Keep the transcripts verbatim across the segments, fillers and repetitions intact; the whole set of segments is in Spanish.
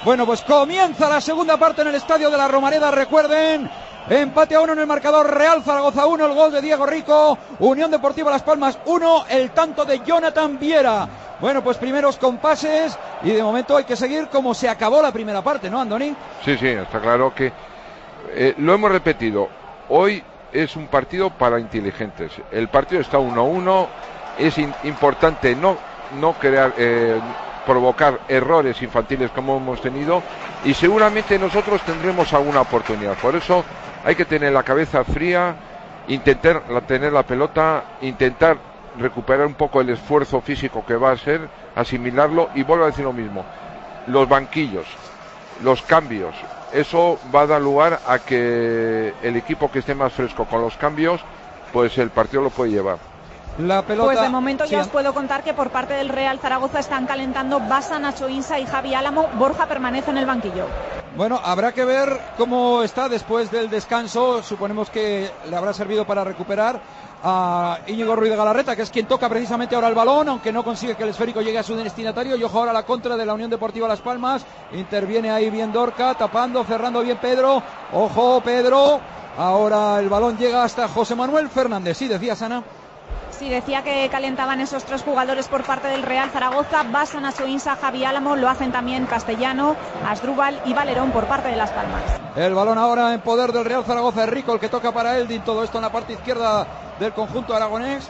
Bueno, pues comienza la segunda parte en el Estadio de la Romareda, recuerden. Empate a uno en el marcador, Real Zaragoza uno, el gol de Diego Rico, Unión Deportiva Las Palmas uno, el tanto de Jonathan Viera. Bueno, pues primeros compases y de momento hay que seguir como se acabó la primera parte, ¿no, Andoni? Sí, sí, está claro que eh, lo hemos repetido, hoy es un partido para inteligentes, el partido está uno a uno, es in- importante no, no crear... Eh, provocar errores infantiles como hemos tenido y seguramente nosotros tendremos alguna oportunidad, por eso hay que tener la cabeza fría, intentar tener la pelota, intentar recuperar un poco el esfuerzo físico que va a ser, asimilarlo y vuelvo a decir lo mismo, los banquillos, los cambios, eso va a dar lugar a que el equipo que esté más fresco con los cambios, pues el partido lo puede llevar. La pelota... Pues de momento sí. ya os puedo contar que por parte del Real Zaragoza están calentando Basa, Nacho Insa y Javi Álamo. Borja permanece en el banquillo. Bueno, habrá que ver cómo está después del descanso. Suponemos que le habrá servido para recuperar a Íñigo Ruiz de Galarreta, que es quien toca precisamente ahora el balón, aunque no consigue que el esférico llegue a su destinatario. Y ojo ahora la contra de la Unión Deportiva Las Palmas. Interviene ahí bien Dorca, tapando, cerrando bien Pedro. Ojo Pedro. Ahora el balón llega hasta José Manuel Fernández. Sí, decías, Ana. Sí, decía que calentaban esos tres jugadores por parte del Real Zaragoza. Basa, Nacho Insa, Javi Álamo. Lo hacen también Castellano, Asdrúbal y Valerón por parte de Las Palmas. El balón ahora en poder del Real Zaragoza. Rico, el que toca para Eldin. Todo esto en la parte izquierda del conjunto aragonés.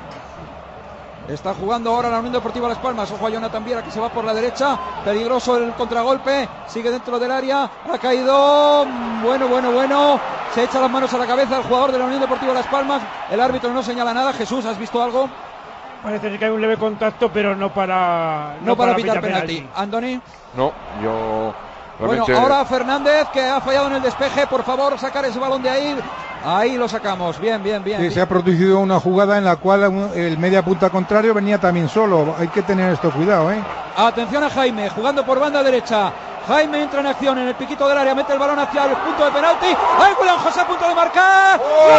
Está jugando ahora la Unión Deportiva Las Palmas. Ojo a Jonathan Viera, que se va por la derecha. Peligroso el contragolpe. Sigue dentro del área. Ha caído. Bueno, bueno, bueno. Se echa las manos a la cabeza el jugador de la Unión Deportiva Las Palmas. El árbitro no señala nada. Jesús, ¿has visto algo? Parece que hay un leve contacto, pero no para... No, no para, para pitar penalti. penalti. ¿Andoni? No, yo... Bueno, ahora Fernández, que ha fallado en el despeje. Por favor, sacar ese balón de ahí. Ahí lo sacamos. Bien, bien, bien. Sí, se ha producido una jugada en la cual el media punta contrario venía también solo. Hay que tener esto cuidado, ¿eh? Atención a Jaime, jugando por banda derecha. Jaime entra en acción en el piquito del área, mete el balón hacia el punto de penalti. ¡Ay, Julián José a punto de marcar!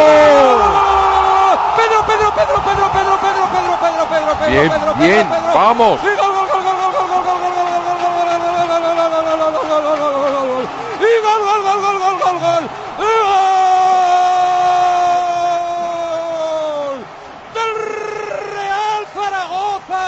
¡Oh! Pedro, Pedro, Pedro, Pedro, Pedro, Pedro, Pedro, Pedro, Pedro, Pedro, bien, Pedro, bien, Pedro, Pedro. vamos. ¡Y gol, gol, gol, gol, gol, gol, gol, gol, gol, gol, gol, gol, gol! ¡Y gol, gol, gol, gol, gol, gol, gol! ¡Gol! ¡Del Real Zaragoza!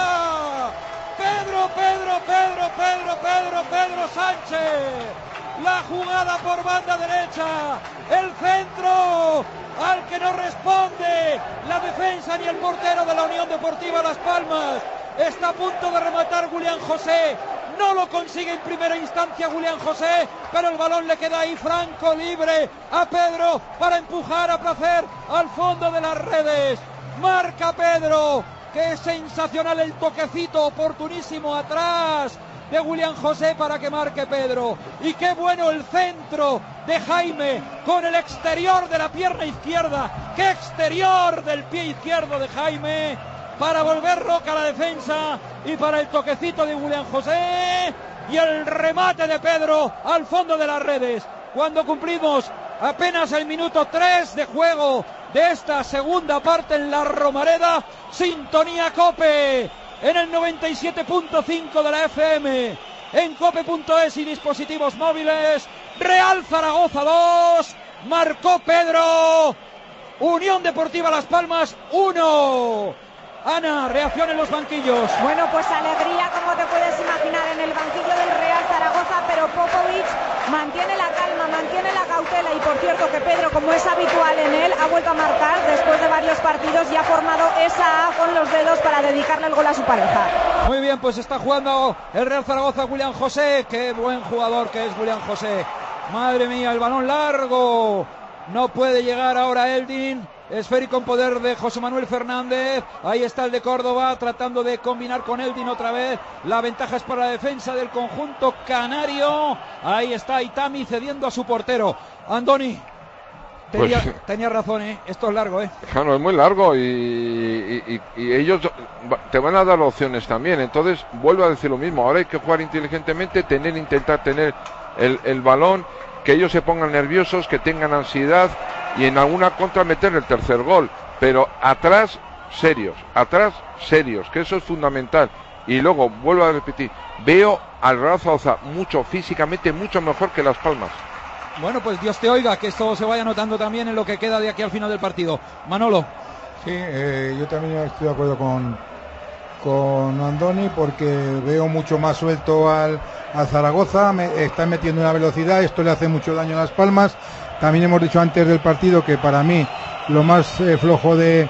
Pedro, Pedro, Pedro, Pedro, Pedro, Pedro Sánchez. La jugada por banda derecha. El centro al que no responde la defensa ni el portero de la Unión Deportiva Las Palmas. Está a punto de rematar Julián José. No lo consigue en primera instancia Julián José, pero el balón le queda ahí franco, libre a Pedro para empujar a placer al fondo de las redes. Marca Pedro. Qué sensacional el toquecito oportunísimo atrás de Julián José para que marque Pedro. Y qué bueno el centro de Jaime con el exterior de la pierna izquierda. Qué exterior del pie izquierdo de Jaime para volver loca la defensa y para el toquecito de Julián José y el remate de Pedro al fondo de las redes. Cuando cumplimos apenas el minuto tres de juego de esta segunda parte en la Romareda, sintonía COPE en el noventa y siete punto cinco de la F M, en cope punto es y dispositivos móviles. Real Zaragoza dos, marcó Pedro. Unión Deportiva Las Palmas uno. Ana, reacción en los banquillos. Bueno, pues alegría, como te puedes imaginar, en el banquillo del Real Zaragoza, pero Popovic mantiene la calma, mantiene la cautela y por cierto que Pedro, como es habitual en él, ha vuelto a marcar después de varios partidos y ha formado esa A con los dedos para dedicarle el gol a su pareja. Muy bien, pues está jugando el Real Zaragoza, Julián José. Qué buen jugador que es Julián José. Madre mía, el balón largo. No puede llegar ahora Eldin. Esférico en poder de José Manuel Fernández. Ahí está el de Córdoba tratando de combinar con Eldin otra vez. La ventaja es para la defensa del conjunto canario. Ahí está Itami cediendo a su portero. Andoni, tenía, pues, tenía razón, ¿eh? Esto es largo, ¿eh? Claro, es muy largo y, y, y ellos te van a dar opciones también. Entonces vuelvo a decir lo mismo. Ahora hay que jugar inteligentemente, tener, intentar tener el, el balón, que ellos se pongan nerviosos, que tengan ansiedad y en alguna contra meter el tercer gol, pero atrás serios, atrás serios, que eso es fundamental, Y luego, vuelvo a repetir, veo al Real Zaragoza mucho físicamente, mucho mejor que Las Palmas. Bueno, pues Dios te oiga, que esto se vaya notando también en lo que queda de aquí al final del partido. Manolo. Sí, eh, yo también estoy de acuerdo con, con Andoni, porque veo mucho más suelto al, al Zaragoza, me, está metiendo una velocidad, esto le hace mucho daño a Las Palmas. También hemos dicho antes del partido que para mí lo más eh, flojo de,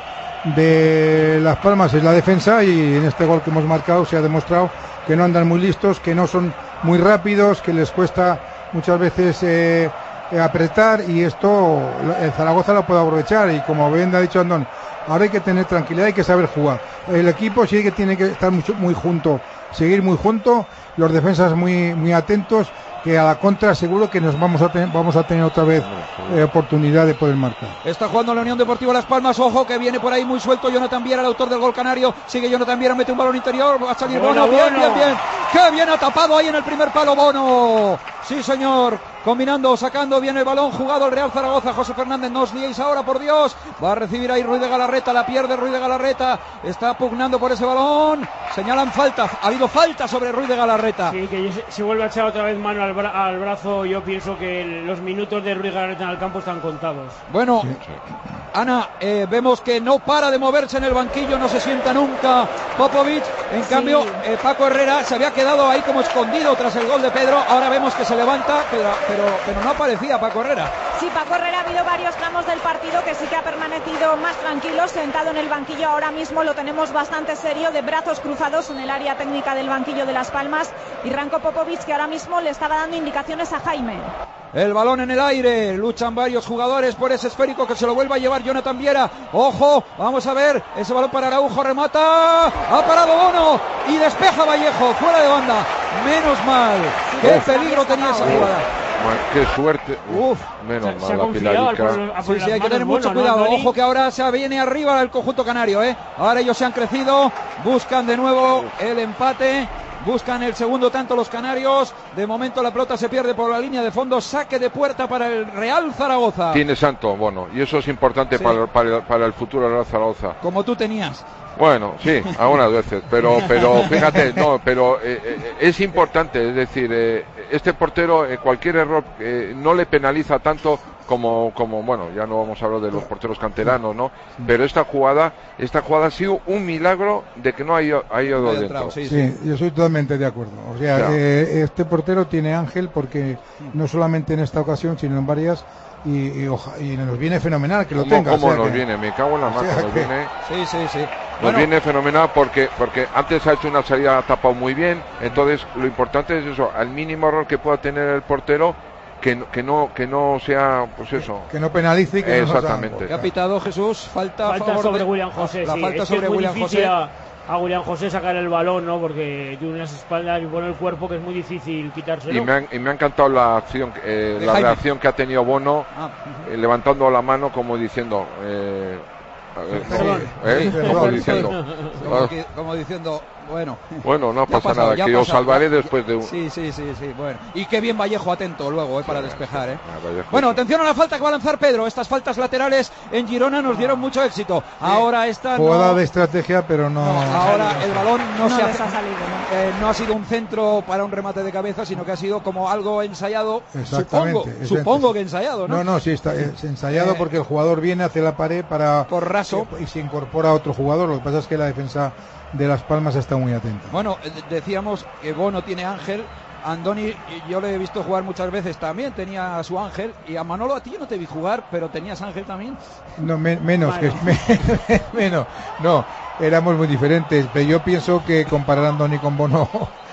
de Las Palmas es la defensa, y en este gol que hemos marcado se ha demostrado que no andan muy listos, que no son muy rápidos, que les cuesta muchas veces eh, eh, apretar, y esto el Zaragoza lo puede aprovechar. Y como bien ha dicho Andoni, ahora hay que tener tranquilidad, hay que saber jugar. El equipo sí que tiene que estar mucho, muy junto, seguir muy junto, los defensas muy muy atentos, que a la contra seguro que nos vamos a tener, vamos a tener otra vez eh, oportunidad de poder marcar. Está jugando la Unión Deportiva Las Palmas, ojo que viene por ahí muy suelto Jonathan Viera, el autor del gol canario, sigue Jonathan Viera, mete un balón interior, va a salir Bono, bien, bien, bien, qué bien ha tapado ahí en el primer palo Bono, sí señor, combinando, sacando bien el balón, jugado el Real Zaragoza. José Fernández, no os liéis ahora, por Dios, va a recibir ahí Ruiz de Galarreta, la pierde Ruiz de Galarreta, está pugnando por ese balón, señalan falta, ha habido falta sobre Ruiz de Galarreta. Sí, que se, se vuelve a echar otra vez mano al, bra al brazo. Yo pienso que el, los minutos de Ruiz Galarreta en el campo están contados. Bueno, sí. Ana, eh, vemos que no para de moverse en el banquillo, no se sienta nunca Popovic, en sí. cambio eh, Paco Herrera se había quedado ahí como escondido tras el gol de Pedro, ahora vemos que se levanta, pero, pero, pero no aparecía Paco Herrera. Sí, Paco Herrera, ha habido varios tramos del partido que sí que ha permanecido más tranquilo, sentado en el banquillo. Ahora mismo lo tenemos bastante serio, de brazos cruzados en el área técnica del banquillo de Las Palmas, y Ranko Popovic, que ahora mismo le estaba dando indicaciones a Jaime. El balón en el aire, luchan varios jugadores por ese esférico que se lo vuelva a llevar Jonathan Viera. Ojo, vamos a ver, ese balón para Araujo, remata, ha parado Bono y despeja Vallejo, fuera de banda. Menos mal, qué peligro tenía esa jugada. Qué suerte. Uf, menos se, mal se la Pilarica. Sí, sí, hay que tener mucho cuidado. Bueno, ¿no, ojo que ahora se viene arriba el conjunto canario, ¿eh? Ahora ellos se han crecido, buscan de nuevo el empate. Buscan el segundo tanto los canarios. De momento la pelota se pierde por la línea de fondo. Saque de puerta para el Real Zaragoza. Tiene santo, bueno, y eso es importante sí. para, para, para el futuro Real Zaragoza. Como tú tenías. Bueno, sí, algunas veces, pero pero fíjate, no, pero eh, eh, es importante, es decir, eh, este portero, eh, cualquier error eh, no le penaliza tanto como, como, bueno, ya no vamos a hablar de los porteros canteranos, ¿no? Pero esta jugada, esta jugada ha sido un milagro de que no haya, haya ido dentro. Entrado, sí, sí. sí, yo soy totalmente de acuerdo. O sea, eh, este portero tiene ángel porque no solamente en esta ocasión, sino en varias. Y, y, oja, y nos viene fenomenal que lo tenga. ¿Cómo o sea nos que... viene? Me cago en la mano. O sea nos que... viene... Sí, sí, sí. Nos bueno. viene fenomenal porque porque antes ha hecho una salida, ha tapado muy bien. Entonces lo importante es eso, al mínimo error que pueda tener el portero, que, que no que no sea, pues eso. Que no penalice y que exactamente. No ¿Qué ha pitado Jesús? Falta, falta favor sobre de... William José. La sí. falta es sobre es muy William José. A... a William José sacar el balón, ¿no? Porque tiene unas espaldas y bueno el cuerpo que es muy difícil quitárselo. Y me, han, y me ha encantado la acción, eh, la Jaime. reacción que ha tenido Bono, ah. eh, levantando la mano como diciendo, eh, eh, perdón, ¿eh? Sí, como perdón, diciendo, como, que, como diciendo, bueno. Bueno, no pasa pasado, nada, que pasado, os salvaré ya, después de un. Sí, sí, sí, sí, bueno. Y qué bien Vallejo atento luego, eh, para sí, despejar, eh. Ah, Vallejo, bueno, sí. atención a la falta que va a lanzar Pedro. Estas faltas laterales en Girona nos dieron mucho éxito. Sí. Ahora esta jugada no... de estrategia, pero no. no ahora el balón no, no se ha, ha... salido, ¿no? Eh, no ha sido un centro para un remate de cabeza, sino que ha sido como algo ensayado. Exactamente. Supongo, es supongo que ensayado, ¿no? No, no, sí está es ensayado eh, porque el jugador viene hacia la pared para por raso y se incorpora a otro jugador. Lo que pasa es que la defensa de Las Palmas está muy atenta. Bueno, decíamos que Bono tiene ángel. Andoni, yo le he visto jugar muchas veces también, tenía su ángel. Y a Manolo, a ti yo no te vi jugar, pero tenías ángel también. No, me, menos, bueno. que me, menos. No, éramos muy diferentes. Pero yo pienso que comparar a Andoni con Bono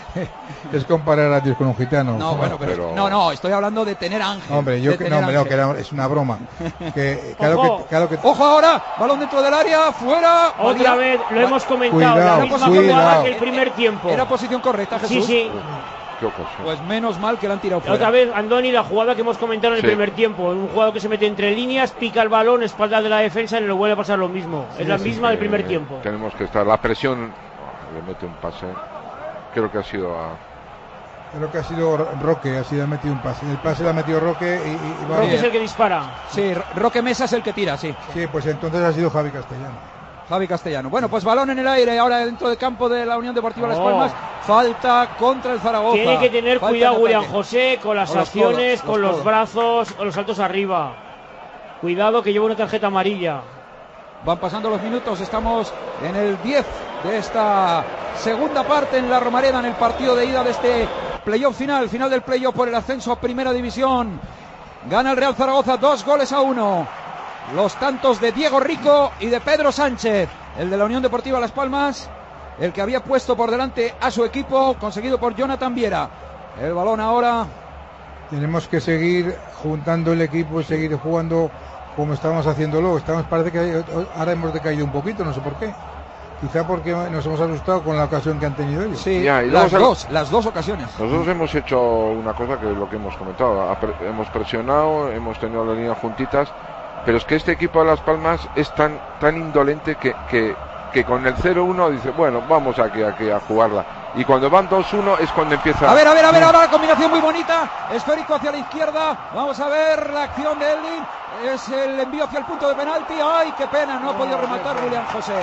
es comparar a Dios con un gitano. No, bueno, pero, pero... no, no, estoy hablando de tener ángel. Hombre, yo que no, hombre, no, que era, es una broma. Que, claro Ojo. que, claro que... Ojo ahora, balón dentro del área, fuera. Otra María. vez, lo hemos comentado, cuidado, la misma cuidado. jugada que el primer tiempo. Era posición correcta, Jesús. Sí, sí. Pues menos mal que la han tirado fuera. Otra vez, Andoni, la jugada que hemos comentado en el sí. primer tiempo. Un jugador que se mete entre líneas, pica el balón, espalda de la defensa y le vuelve a pasar lo mismo. Sí, es la sí, misma sí, del primer eh, tiempo. Tenemos que estar, la presión, oh, le mete un pase, creo que ha sido a... Creo que ha sido Roque, ha sido ha metido un pase. El pase lo ha metido Roque y, y, y Roque es el que dispara. Sí, Roque Mesa es el que tira, sí. Sí, pues entonces ha sido Javi Castellano. Javi Castellano. Bueno, pues balón en el aire ahora dentro del campo de la Unión Deportiva Las Palmas. Oh. Falta contra el Zaragoza. Tiene que tener falta cuidado William José con las con acciones, los con los los brazos, con los saltos arriba. Cuidado que lleva una tarjeta amarilla. Van pasando los minutos, estamos en el diez de esta segunda parte en la Romareda, en el partido de ida de este playoff final, final del playoff por el ascenso a Primera División. Gana el Real Zaragoza dos goles a uno. Los tantos de Diego Rico y de Pedro Sánchez, el de la Unión Deportiva Las Palmas, el que había puesto por delante a su equipo, conseguido por Jonathan Viera. El balón ahora. Tenemos que seguir juntando el equipo y seguir jugando como estábamos haciéndolo. Estamos, parece que ahora hemos decaído un poquito, no sé por qué. Quizá porque nos hemos asustado con la ocasión que han tenido ellos. Sí, ya, y las dos, las dos ocasiones. Nosotros hemos hecho una cosa que es lo que hemos comentado. Hemos presionado, hemos tenido las líneas juntitas, pero es que este equipo de Las Palmas es tan tan indolente que, que, que con el cero uno dice, bueno, vamos aquí, aquí a jugarla. Y cuando van dos uno es cuando empieza... A ver, a ver, a ver, ahora la combinación muy bonita. Esférico hacia la izquierda. Vamos a ver la acción de Eldin. Es el envío hacia el punto de penalti. ¡Ay, qué pena! No ha podido rematar William José.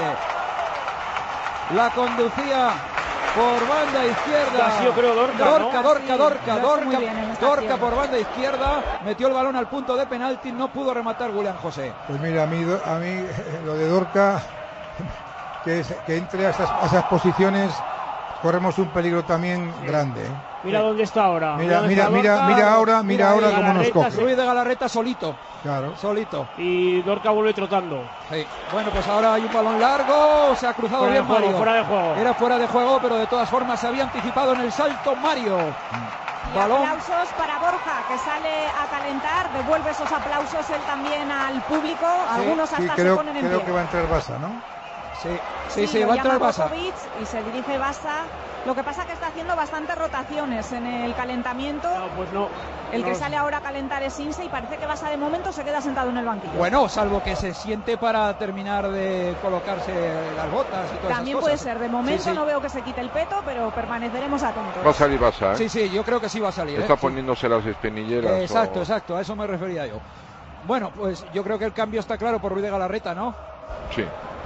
La conducía por banda izquierda. Ha sido, creo, Dorca, Dorca, ¿no? Dorca, Sí, Dorca, Dorca, bien, Dorca por banda izquierda. Metió el balón al punto de penalti. No pudo rematar William José. Pues mira, a mí, a mí lo de Dorca, que, es, que entre a esas, a esas posiciones, corremos un peligro también sí. grande. ¿eh? Mira dónde está ahora. Mira, mira, mira, mira ahora, mira, mira ahora cómo nos coge. Ruiz de Galarreta solito. Claro. Solito. Y Dorca vuelve trotando. Sí. Bueno, pues ahora hay un balón largo. Se ha cruzado fuera bien de juego, Mario. Fuera de juego. Era fuera de juego, pero de todas formas se había anticipado en el salto Mario. Y balón. Aplausos para Borja, que sale a calentar. Devuelve esos aplausos él también al público. Sí, Algunos hasta sí, creo, se ponen en creo pie. que va a entrar Basa, ¿no? Sí, sí, sí, sí va a entrar Basa. Y se dirige Basa. Lo que pasa es que está haciendo bastantes rotaciones en el calentamiento. No, pues no. El no. que sale ahora a calentar es Inse y parece que Basa de momento se queda sentado en el banquillo. Bueno, salvo que se siente para terminar de colocarse las botas y todas También esas puede cosas. ser. De momento sí, sí. no veo que se quite el peto, pero permaneceremos atentos. Va a salir Basa, ¿eh? Sí, sí, yo creo que sí va a salir. Está ¿eh? poniéndose sí. las espinilleras. Eh, exacto, o... exacto, a eso me refería yo. Bueno, pues yo creo que el cambio está claro por Ruiz de Galarreta, ¿no? Sí.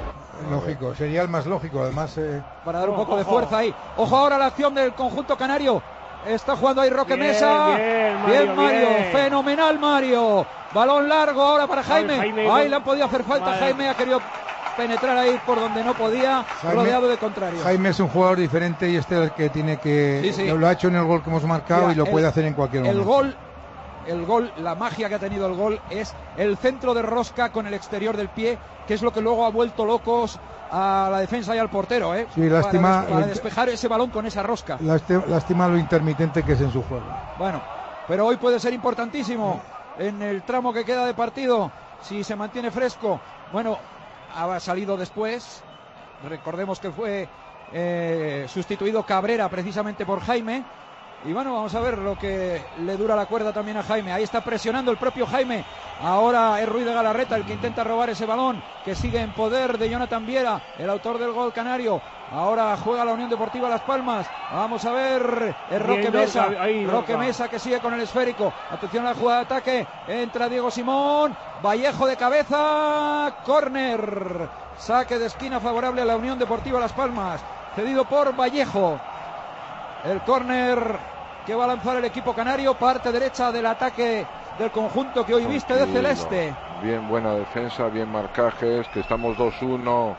Lógico, sería el más lógico, además. Eh... Para dar un poco de fuerza ahí. Ojo ahora la acción del conjunto canario. Está jugando ahí Roque bien, Mesa. Bien, Mario. Bien, Mario. Bien. Fenomenal, Mario. Balón largo ahora para Jaime. Jaime ahí con... le han podido hacer falta. Vale. Jaime ha querido penetrar ahí por donde no podía, Jaime, rodeado de contrario. Jaime es un jugador diferente y este es el que tiene que... Sí, sí. Lo ha hecho en el gol que hemos marcado. Mira, y lo el, puede hacer en cualquier momento. El gol... El gol, la magia que ha tenido el gol es el centro de rosca con el exterior del pie, que es lo que luego ha vuelto locos a la defensa y al portero, ¿eh? Sí, lástima, para, des para despejar ese balón con esa rosca. Lástima lo intermitente que es en su juego. Bueno, pero hoy puede ser importantísimo en el tramo que queda de partido, si se mantiene fresco. Bueno, ha salido después, recordemos que fue eh, sustituido Cabrera precisamente por Jaime. Y bueno, vamos a ver lo que le dura la cuerda también a Jaime. Ahí está presionando el propio Jaime. Ahora es Ruiz de Galarreta el que intenta robar ese balón, que sigue en poder de Jonathan Viera, el autor del gol canario. Ahora juega la Unión Deportiva Las Palmas. Vamos a ver, es Roque Mesa. Ahí, Roque Mesa que sigue con el esférico. Atención a la jugada de ataque. Entra Diego Simón. Vallejo de cabeza. Córner. Saque de esquina favorable a la Unión Deportiva Las Palmas. Cedido por Vallejo. El córner que va a lanzar el equipo canario, parte derecha del ataque del conjunto que hoy viste de celeste. Bien, buena defensa, bien marcajes, que estamos dos uno.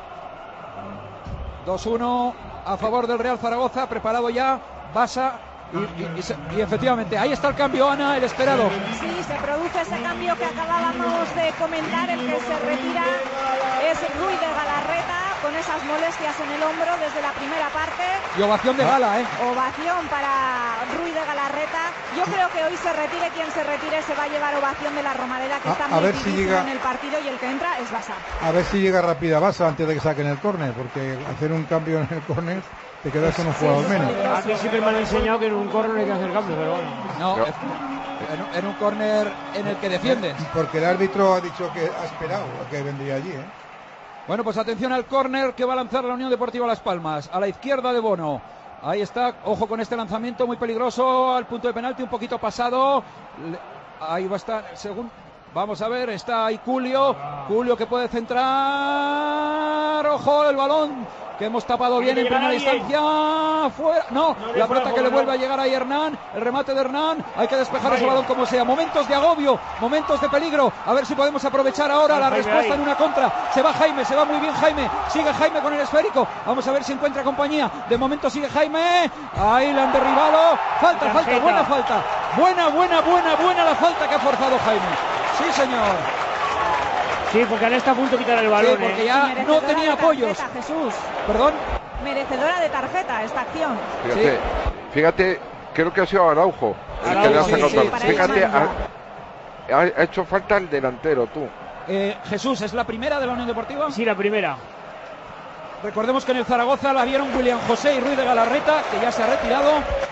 dos uno a favor del Real Zaragoza, preparado ya, Basa. Y, y, y, se, y efectivamente, ahí está el cambio, Ana, el esperado. Sí, se produce ese cambio que acabábamos de comentar, el que se retira es Ruiz de Galarreta, con esas molestias en el hombro desde la primera parte. Y ovación de gala, ¿eh? Ovación para Ruiz de Galarreta. Yo creo que hoy se retire quien se retire, se va a llevar ovación de la Romareda, que a, está muy difícil si llega... en el partido, y el que entra es Basa. A ver si llega rápida Basa antes de que saquen el córner, porque hacer un cambio en el córner te quedas con un jugador menos. A mí siempre me han enseñado que en un córner hay que hacer cambio, pero bueno. No, no. En, en un córner en el que defiendes. Porque el árbitro ha dicho que ha esperado a que vendría allí, ¿eh? Bueno, pues atención al córner que va a lanzar la Unión Deportiva Las Palmas. A la izquierda de Bono. Ahí está, ojo con este lanzamiento muy peligroso. Al punto de penalti, un poquito pasado. Ahí va a estar, según... Vamos a ver, está ahí Julio. Julio que puede centrar. rematar. Ojo, el balón que hemos tapado bien en primera instancia. Fuera. No, No, la pelota que le no. vuelve a llegar ahí Hernán. El remate de Hernán. Hay que despejar ese balón como sea. Momentos de agobio, momentos de peligro. A ver si podemos aprovechar ahora la respuesta en una contra. Se va Jaime, se va muy bien Jaime. Sigue Jaime con el esférico. Vamos a ver si encuentra compañía. De momento sigue Jaime. Ahí le han derribado. Falta, falta, buena falta. Buena, buena, buena, buena la falta que ha forzado Jaime. Sí, señor. Sí, porque ahora está a punto de quitar el balón. Sí, porque ¿eh? ya no tenía apoyos. Jesús. Perdón. Merecedora de tarjeta esta acción. Fíjate, Sí. fíjate, creo que ha sido Araujo el Araujo, que le ha sí, sacado sí, tal- para Fíjate, esa ha, ha hecho falta el delantero, tú. Eh, Jesús, ¿es la primera de la Unión Deportiva? Sí, la primera. Recordemos que en el Zaragoza la vieron William José y Ruiz de Galarreta, que ya se ha retirado.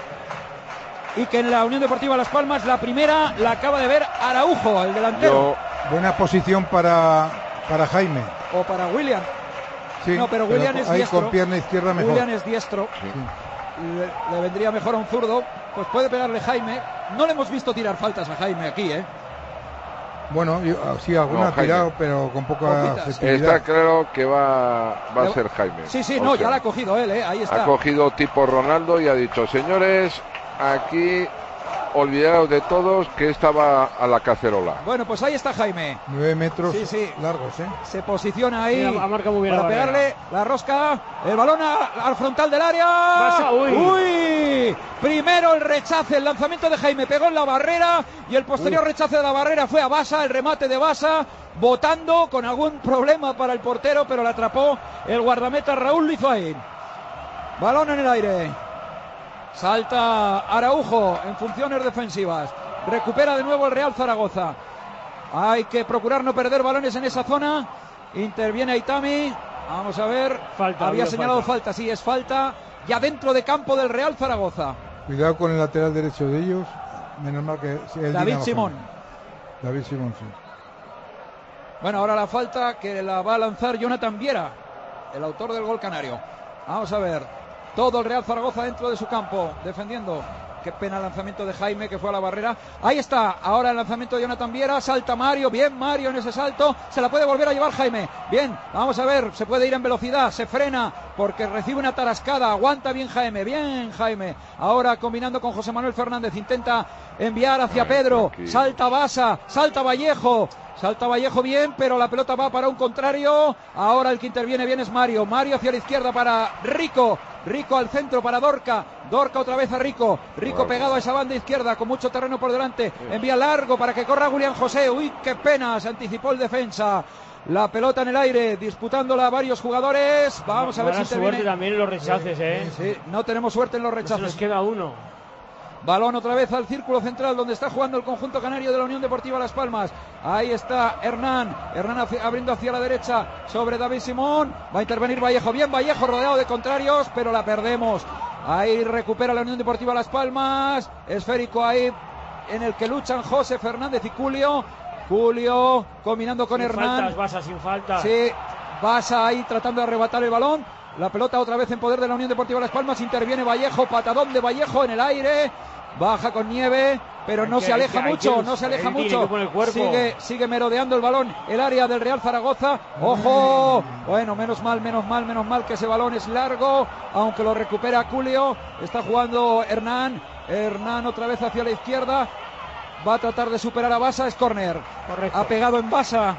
Y que en la Unión Deportiva Las Palmas la primera la acaba de ver Araujo, el delantero. Yo, Buena posición para, para Jaime. O para William. Sí, No, pero William es ahí diestro. con pierna izquierda mejor. William es diestro. sí. Le, le vendría mejor a un zurdo. Pues puede pegarle Jaime. No le hemos visto tirar faltas a Jaime aquí, ¿eh? Bueno, yo- sí, alguna No, ha tirado, Jaime. pero con poca Poquitas. efectividad. Está claro que va, va a ser Jaime. Sí, sí, O no, sea, ya la ha cogido él, ¿eh? Ahí está. ha cogido tipo Ronaldo y ha dicho, señores, aquí olvidaros de todos que estaba a la cacerola. Bueno, pues ahí está Jaime. Nueve metros Sí, sí. largos, ¿eh? Se posiciona ahí Mira, ha marcado muy bien para la barrera. pegarle la rosca, el balón a- al frontal del área. Basa, uy. Uy. Primero el rechace, el lanzamiento de Jaime pegó en la barrera y el posterior rechace de la barrera fue a Basa, el remate de Basa, botando con algún problema para el portero, pero la atrapó el guardameta Raúl Lizoain. Balón en el aire. Salta Araujo en funciones defensivas. Recupera de nuevo el Real Zaragoza. Hay que procurar no perder balones en esa zona. Interviene Aitami. Vamos a ver. Falta, Había había señalado falta. falta. sí, es falta. Ya dentro de campo del Real Zaragoza. Cuidado con el lateral derecho de ellos. Menos mal que sí, el David Dinamo Simón. Zagreb. David Simón, sí. Bueno, ahora la falta que la va a lanzar Jonathan Viera, el autor del gol canario. Vamos a ver. Todo el Real Zaragoza dentro de su campo, defendiendo. Qué pena el lanzamiento de Jaime, que fue a la barrera. Ahí está, ahora el lanzamiento de Jonathan Viera. Salta Mario, bien Mario en ese salto. Se la puede volver a llevar Jaime. Bien, vamos a ver, se puede ir en velocidad. Se frena porque recibe una tarascada. Aguanta bien Jaime, bien Jaime. Ahora combinando con José Manuel Fernández. Intenta enviar hacia Ay, Pedro. tranquilo. Salta Basa, salta Vallejo. Salta Vallejo bien, pero la pelota va para un contrario. Ahora el que interviene bien es Mario. Mario hacia la izquierda para Rico. Rico al centro para Dorca. Dorca otra vez a Rico. Rico Bueno. pegado a esa banda izquierda con mucho terreno por delante. Envía largo para que corra William José. Uy, qué pena. Se anticipó el defensa. La pelota en el aire, disputándola varios jugadores. Vamos a ver si Mala suerte interviene. también en los rechaces, ¿eh? Sí, no tenemos suerte en los Se rechaces. nos queda uno. Balón otra vez al círculo central donde está jugando el conjunto canario de la Unión Deportiva Las Palmas. Ahí está Hernán. Hernán hacia- abriendo hacia la derecha sobre David Simón. Va a intervenir Vallejo. Bien Vallejo rodeado de contrarios, pero la perdemos. Ahí recupera la Unión Deportiva Las Palmas. Esférico ahí en el que luchan José Fernández y Julio. Julio combinando con Sin Hernán. faltas, Basa, sin faltas. Sí, Basa ahí tratando de arrebatar el balón. La pelota otra vez en poder de la Unión Deportiva Las Palmas. Interviene Vallejo, patadón de Vallejo en el aire. Baja con Nieve, pero Hay no que- se hay aleja que- hay mucho, que- no se aleja él tiene mucho. que poner cuerpo. Sigue, sigue merodeando el balón, el área del Real Zaragoza. ¡Ojo! Bueno, menos mal, menos mal, menos mal que ese balón es largo, aunque lo recupera Julio. Está jugando Hernán. Hernán otra vez hacia la izquierda. Va a tratar de superar a Basa, es córner. Correcto. Ha pegado en Basa.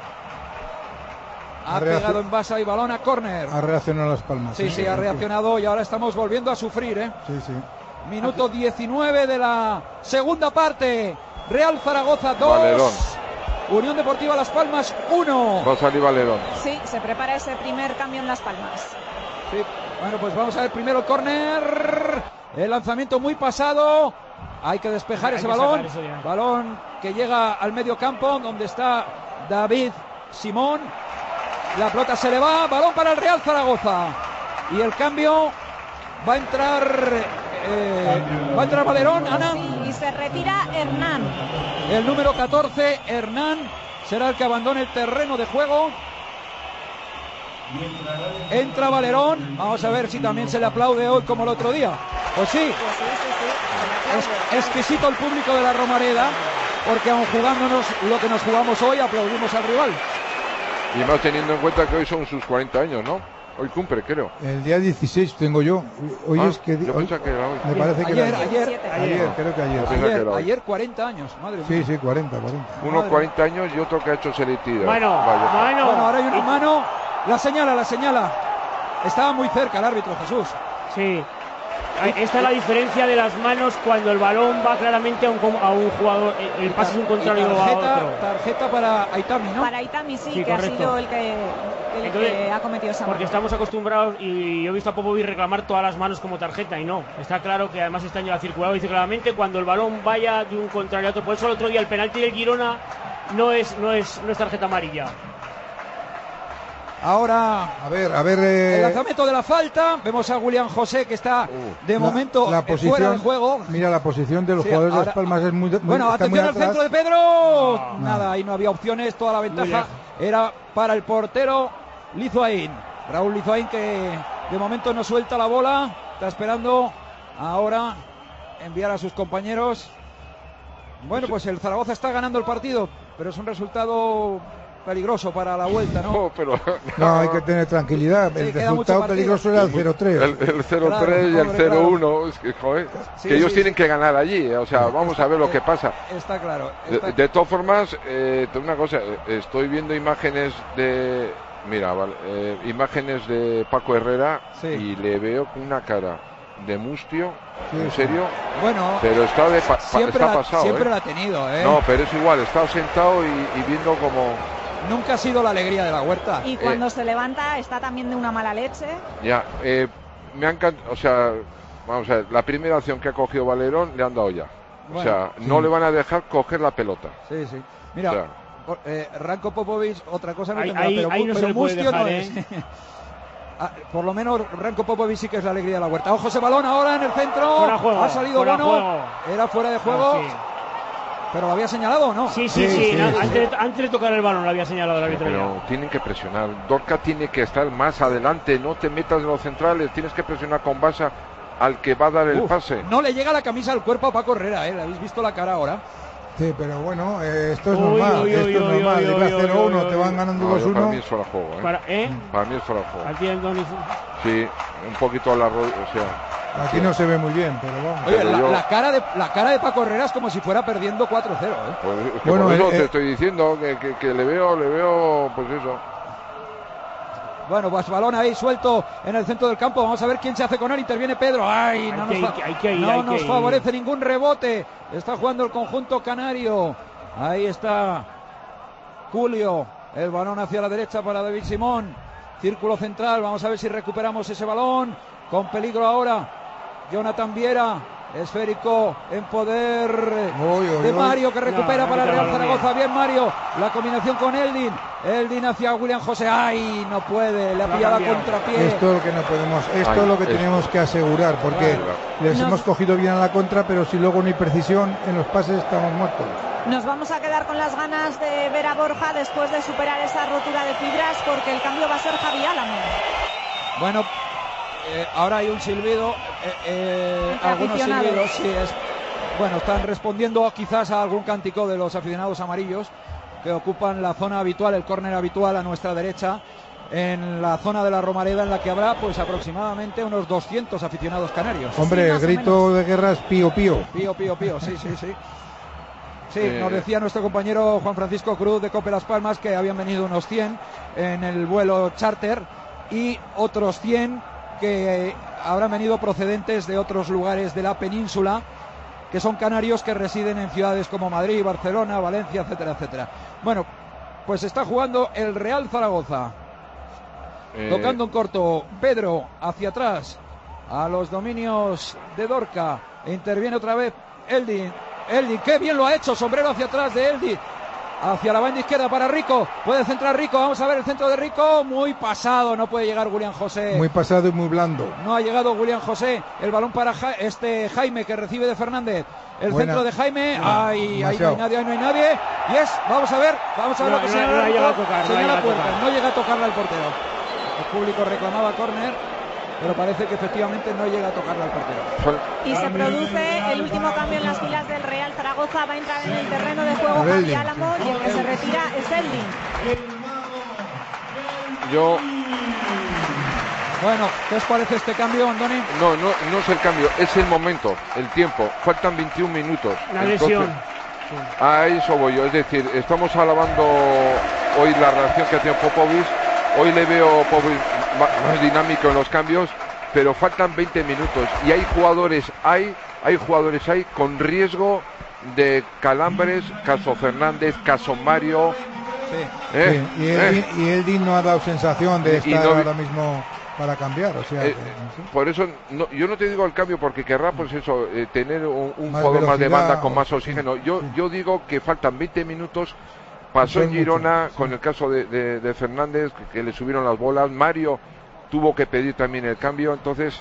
Ha Ha reacc- pegado en Basa y balón a córner. Ha reaccionado Las Palmas. Sí, sí, ha reaccionado y ahora estamos volviendo a sufrir, ¿eh? Sí, sí. Minuto diecinueve de la segunda parte. Real Zaragoza dos. Valerón. Unión Deportiva Las Palmas uno. Va a salir Valerón. Sí, se prepara ese primer cambio en Las Palmas. Sí. Bueno, pues vamos a ver primero el córner. El lanzamiento muy pasado. Hay que despejar Hay ese que balón. sacar eso ya. Balón que llega al medio campo donde está David Simón. La pelota se le va. Balón para el Real Zaragoza. Y el cambio va a entrar. eh, va a entrar Valerón, Ana. Sí, y se retira Hernán. El número catorce, Hernán, será el que abandone el terreno de juego. Entra Valerón. Vamos a ver si también se le aplaude hoy como el otro día. Pues sí, Pues sí, sí, sí. es exquisito el público de la Romareda, porque aun jugándonos lo que nos jugamos hoy, aplaudimos al rival. Y más teniendo en cuenta que hoy son sus cuarenta años, ¿no? Hoy cumple, creo. El día dieciséis tengo yo. Hoy Ah, es que... yo hoy- pensaba que era hoy. Me parece que Ayer, era ayer, Siete. ayer, ayer, creo que ayer. Yo pensaba que ayer, era hoy. ayer cuarenta años, madre mía. Sí, sí, cuarenta, cuarenta. Uno Madre. cuarenta años y otro que ha hecho seletida. Mano, Vaya. mano. Bueno, ahora hay una mano. La señala, la señala. Estaba muy cerca el árbitro, Jesús. Sí. Ahí- Esta es la diferencia de las manos cuando el balón va claramente a un, com- a un jugador. El, el pase es un contrario Y a tarjeta, otro. tarjeta para Aitami, ¿no? Para Itami sí, Sí, que correcto. ha sido el que, el Entonces, que ha cometido esa Porque mano. estamos acostumbrados y yo he visto a Popovic reclamar todas las manos como tarjeta y no. Está claro que además este año ha circulado, dice claramente cuando el balón vaya de un contrario a otro. Por eso el otro día el penalti del Girona no es, no es, no es tarjeta amarilla. Ahora A ver, a ver... eh, el lanzamiento de la falta. Vemos a William José que está Uh, de la- momento la eh, posición, fuera de juego. Mira, la posición de los Sí, jugadores de ahora- Las Palmas es muy... muy- Bueno, está muy atención al atrás. centro de Pedro. No. Nada, ahí no había opciones. Toda la ventaja lejos. era para el portero Lizoain. Raúl Lizoain, que de momento no suelta la bola. Está esperando ahora enviar a sus compañeros. Bueno, pues el Zaragoza está ganando el partido, pero es un resultado peligroso para la vuelta, ¿no? Oh, pero No, hay que tener tranquilidad. Sí, el queda mucho resultado partido. peligroso era el cero tres. el, el cero tres Claro, y el hombre, cero claro. uno, es que, joder, Sí, que ellos sí, tienen sí. que ganar allí. O sea, vamos a ver lo que pasa. Está claro. De, está- de todas formas, eh, te- una cosa, eh, estoy viendo imágenes de, mira, vale, eh, imágenes de Paco Herrera Sí. y le veo con una cara de mustio, Sí, en sí. serio, Bueno, pero está de pa- pa- siempre, está la, pasado, siempre ¿eh? la ha tenido, ¿eh? No, pero es igual, está sentado y, y viendo como, Nunca ha sido la alegría de la huerta. Y cuando se levanta está también de una mala leche. ya, eh, me ha encantado, o sea, vamos a ver, la primera acción que ha cogido Valerón le han dado ya. O Bueno, sea, no le van a dejar coger la pelota. Sí, sí. Mira, O sea, por- eh, Ranko Popovic, otra cosa no Ahí- tendrá, ahí- pero, ahí mu- no se pero le puede Mustio no dejar, es. Ah, por lo menos Ranko Popovic sí que es la alegría de la huerta. Ojo ese balón ahora en el centro. Fuera de juego, Ha salido fuera de bueno. juego. Era fuera de juego. Ah, sí. Pero lo había señalado, ¿o no? Sí, sí, Sí, sí. sí, na- sí. Antes, de- antes de tocar el balón lo había señalado el árbitro. Pero ya. tienen que presionar. Dorca tiene que estar más adelante. No te metas en los centrales. Tienes que presionar con Basa al que va a dar el Uf, pase. no le llega la camisa al cuerpo a Paco Herrera, ¿eh? ¿Le habéis visto la cara ahora? Sí, pero bueno, eh, esto es Uy, normal. uy, esto uy, es uy, normal. uy, Iba uy, cero uno, uy, te uy. van ganando No, dos yo para mí uno. es fuera de juego. ¿eh? Para, ¿eh? Para mí es fuera de juego. Aquí el Doni- Sí, un poquito a la rodilla. O sea, Aquí no se ve muy bien, pero vamos. Oye, Pero la, yo- la cara de, la cara de Paco Herrera es como si fuera perdiendo cuatro cero, ¿eh? pues, es que Bueno, por eso eh, te eh. estoy diciendo que, que- que le veo, le veo, pues eso. Bueno, pues balón ahí suelto en el centro del campo. Vamos a ver quién se hace con él. Interviene Pedro. Ay, no Hay nos, que ir, fa- hay que ir, no hay nos que ir. favorece ningún rebote. Está jugando el conjunto canario. Ahí está Julio. El balón hacia la derecha para David Simón. Círculo central. Vamos a ver si recuperamos ese balón. Con peligro ahora. Jonathan Viera. Esférico en poder Uy, uy, de uy. Mario, que recupera No, para no, Real no, Zaragoza. Bien Mario. La combinación con Eldin. Eldin hacia William José. ¡Ay! No puede. Le ha Lo ha pillado a cambiado. contrapié. Esto es lo que no podemos, esto Ay, es lo que esto. tenemos que asegurar, porque Claro. les Nos- hemos cogido bien a la contra, pero si luego no hay precisión en los pases estamos muertos. Nos vamos a quedar con las ganas de ver a Borja después de superar esa rotura de fibras, porque el cambio va a ser Javi Álamo. Bueno, eh, ahora hay un silbido. eh, eh, Entre algunos aficionados. silbidos, sí. Es, bueno, están respondiendo quizás a algún cántico de los aficionados amarillos que ocupan la zona habitual, el córner habitual a nuestra derecha, en la zona de la Romareda, en la que habrá pues aproximadamente unos doscientos aficionados canarios. Hombre, más el o grito de guerra es pío pío. Pío, pío, pío, sí, sí, sí. Sí, Eh. nos decía nuestro compañero Juan Francisco Cruz de Cope Las Palmas que habían venido unos cien en el vuelo charter y otros cien que habrán venido procedentes de otros lugares de la península, que son canarios que residen en ciudades como Madrid, Barcelona, Valencia, etcétera, etcétera. Bueno, pues está jugando el Real Zaragoza. Eh, Tocando en corto, Pedro hacia atrás a los dominios de Dorca. Interviene otra vez Eldin. Eldin, qué bien lo ha hecho. Sombrero hacia atrás de Eldin. Hacia la banda izquierda para Rico. Puede centrar Rico. Vamos a ver el centro de Rico. Muy pasado. No puede llegar William José. Muy pasado y muy blando. No ha llegado William José. El balón para Ja- este Jaime, que recibe de Fernández. El Buena. centro de Jaime. Buena. Ay, ahí no hay Demasiado. nadie, ahí no hay nadie. Y es, vamos a ver, vamos a ver No, lo que no, señala no el ha llegado a árbitro. tocar, no ha Señala llegado a puerta. tocar. No llega a tocarla el portero. El público reclamaba córner, pero parece que efectivamente no llega a tocarla al portero. fue- Y se produce el último cambio en las filas del Real Zaragoza. Va a entrar en el terreno de juego Por Javi Eldin. Álamo y el que se retira es Eldin. yo Bueno, ¿qué os parece este cambio, Andoni? No, no, no es el cambio, es el momento, el tiempo. Faltan veintiún minutos. La lesión. Sí. A eso voy yo. Es decir, estamos alabando hoy la reacción que ha tenido Popovic. Hoy le veo Popovic más dinámico en los cambios, pero faltan veinte minutos y hay jugadores, hay, hay jugadores hay con riesgo de calambres, caso Fernández, caso Mario. Sí. ¿Eh? Sí. Y, el, ¿Eh? y el Din no ha dado sensación de Y estar no- ahora mismo para cambiar, o sea, Eh, que, no sé. por eso no, yo no te digo el cambio porque querrá pues eso eh, tener un, un Más jugador más de velocidad, banda con o- más oxígeno. sí, Yo sí. yo digo que faltan veinte minutos. Pasó Eso en es Girona mucho, sí. con el caso de, de- de Fernández que, que le subieron las bolas. Mario tuvo que pedir también el cambio, entonces.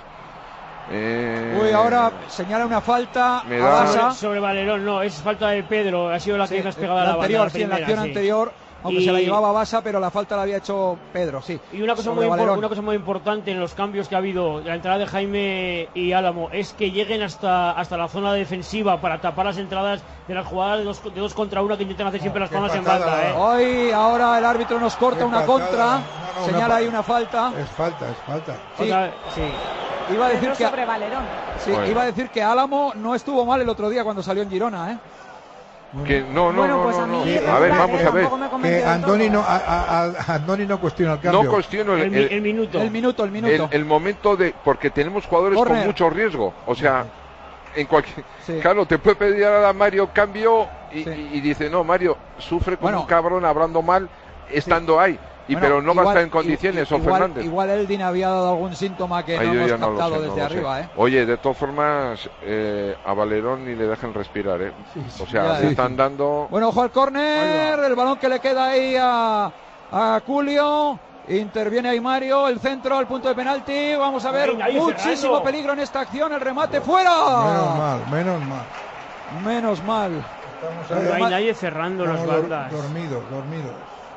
Eh, Uy, ahora señala una falta me a da- Basa. Sobre, sobre Valerón, no, es falta de Pedro, ha sido la que Sí, más pegada a la la banda. anterior, la sí, en la primera, acción sí. anterior, aunque Y- se la llevaba Basa, pero la falta la había hecho Pedro, sí. Y una cosa, Sobre muy impor- Valerón. una cosa muy importante en los cambios que ha habido, la entrada de Jaime y Álamo, es que lleguen hasta, hasta la zona defensiva para tapar las entradas de las jugadas de dos, de dos contra una que intentan hacer siempre las qué palmas en patada. banda. ¿eh? Hoy, ahora el árbitro nos corta Qué una patada. contra, No, no, señala una ahí pa- una falta. Es falta, es falta. Sí, Otra- sí. iba a decir Pedro que sobre Valerón. sí, Bueno. iba a decir que Álamo no estuvo mal el otro día cuando salió en Girona, ¿eh? que no, no, Bueno, no, pues no, a mí no. Sí, A ver, vamos a ver. tampoco me convenció Que del Andoni todo. no, a, a- a- Andoni no cuestiona el cambio. No cuestiono el, El, mi- el- el minuto. El minuto, el el- minuto. el momento de porque tenemos jugadores Corner. con mucho riesgo, o sea, en cualquier Sí. claro, te puede pedir ahora a Mario cambio y, Sí. y- y dice, "No, Mario sufre como Bueno. un cabrón hablando mal estando ahí." Y Bueno, pero no va a igual- estar en condiciones o igual, Fernández. Igual Eldin había dado algún síntoma que Ahí no yo hemos ya no lo captado sé, no desde lo sé. arriba, ¿eh? Oye, de todas formas, eh, a Valerón ni le dejen respirar, ¿eh? O sea, Ya, le ya. están dando... Bueno, ojo al córner, Ahí va. el balón que le queda ahí a, a Julio. Interviene ahí Mario, el centro, el punto de penalti. Vamos a ver, Venga, ahí muchísimo Fernando. peligro en esta acción. El remate fuera. Menos mal, menos mal. Menos mal. Estamos No ahí, hay Además- nadie cerrando las estamos dor- bandas. dormidos, dormidos.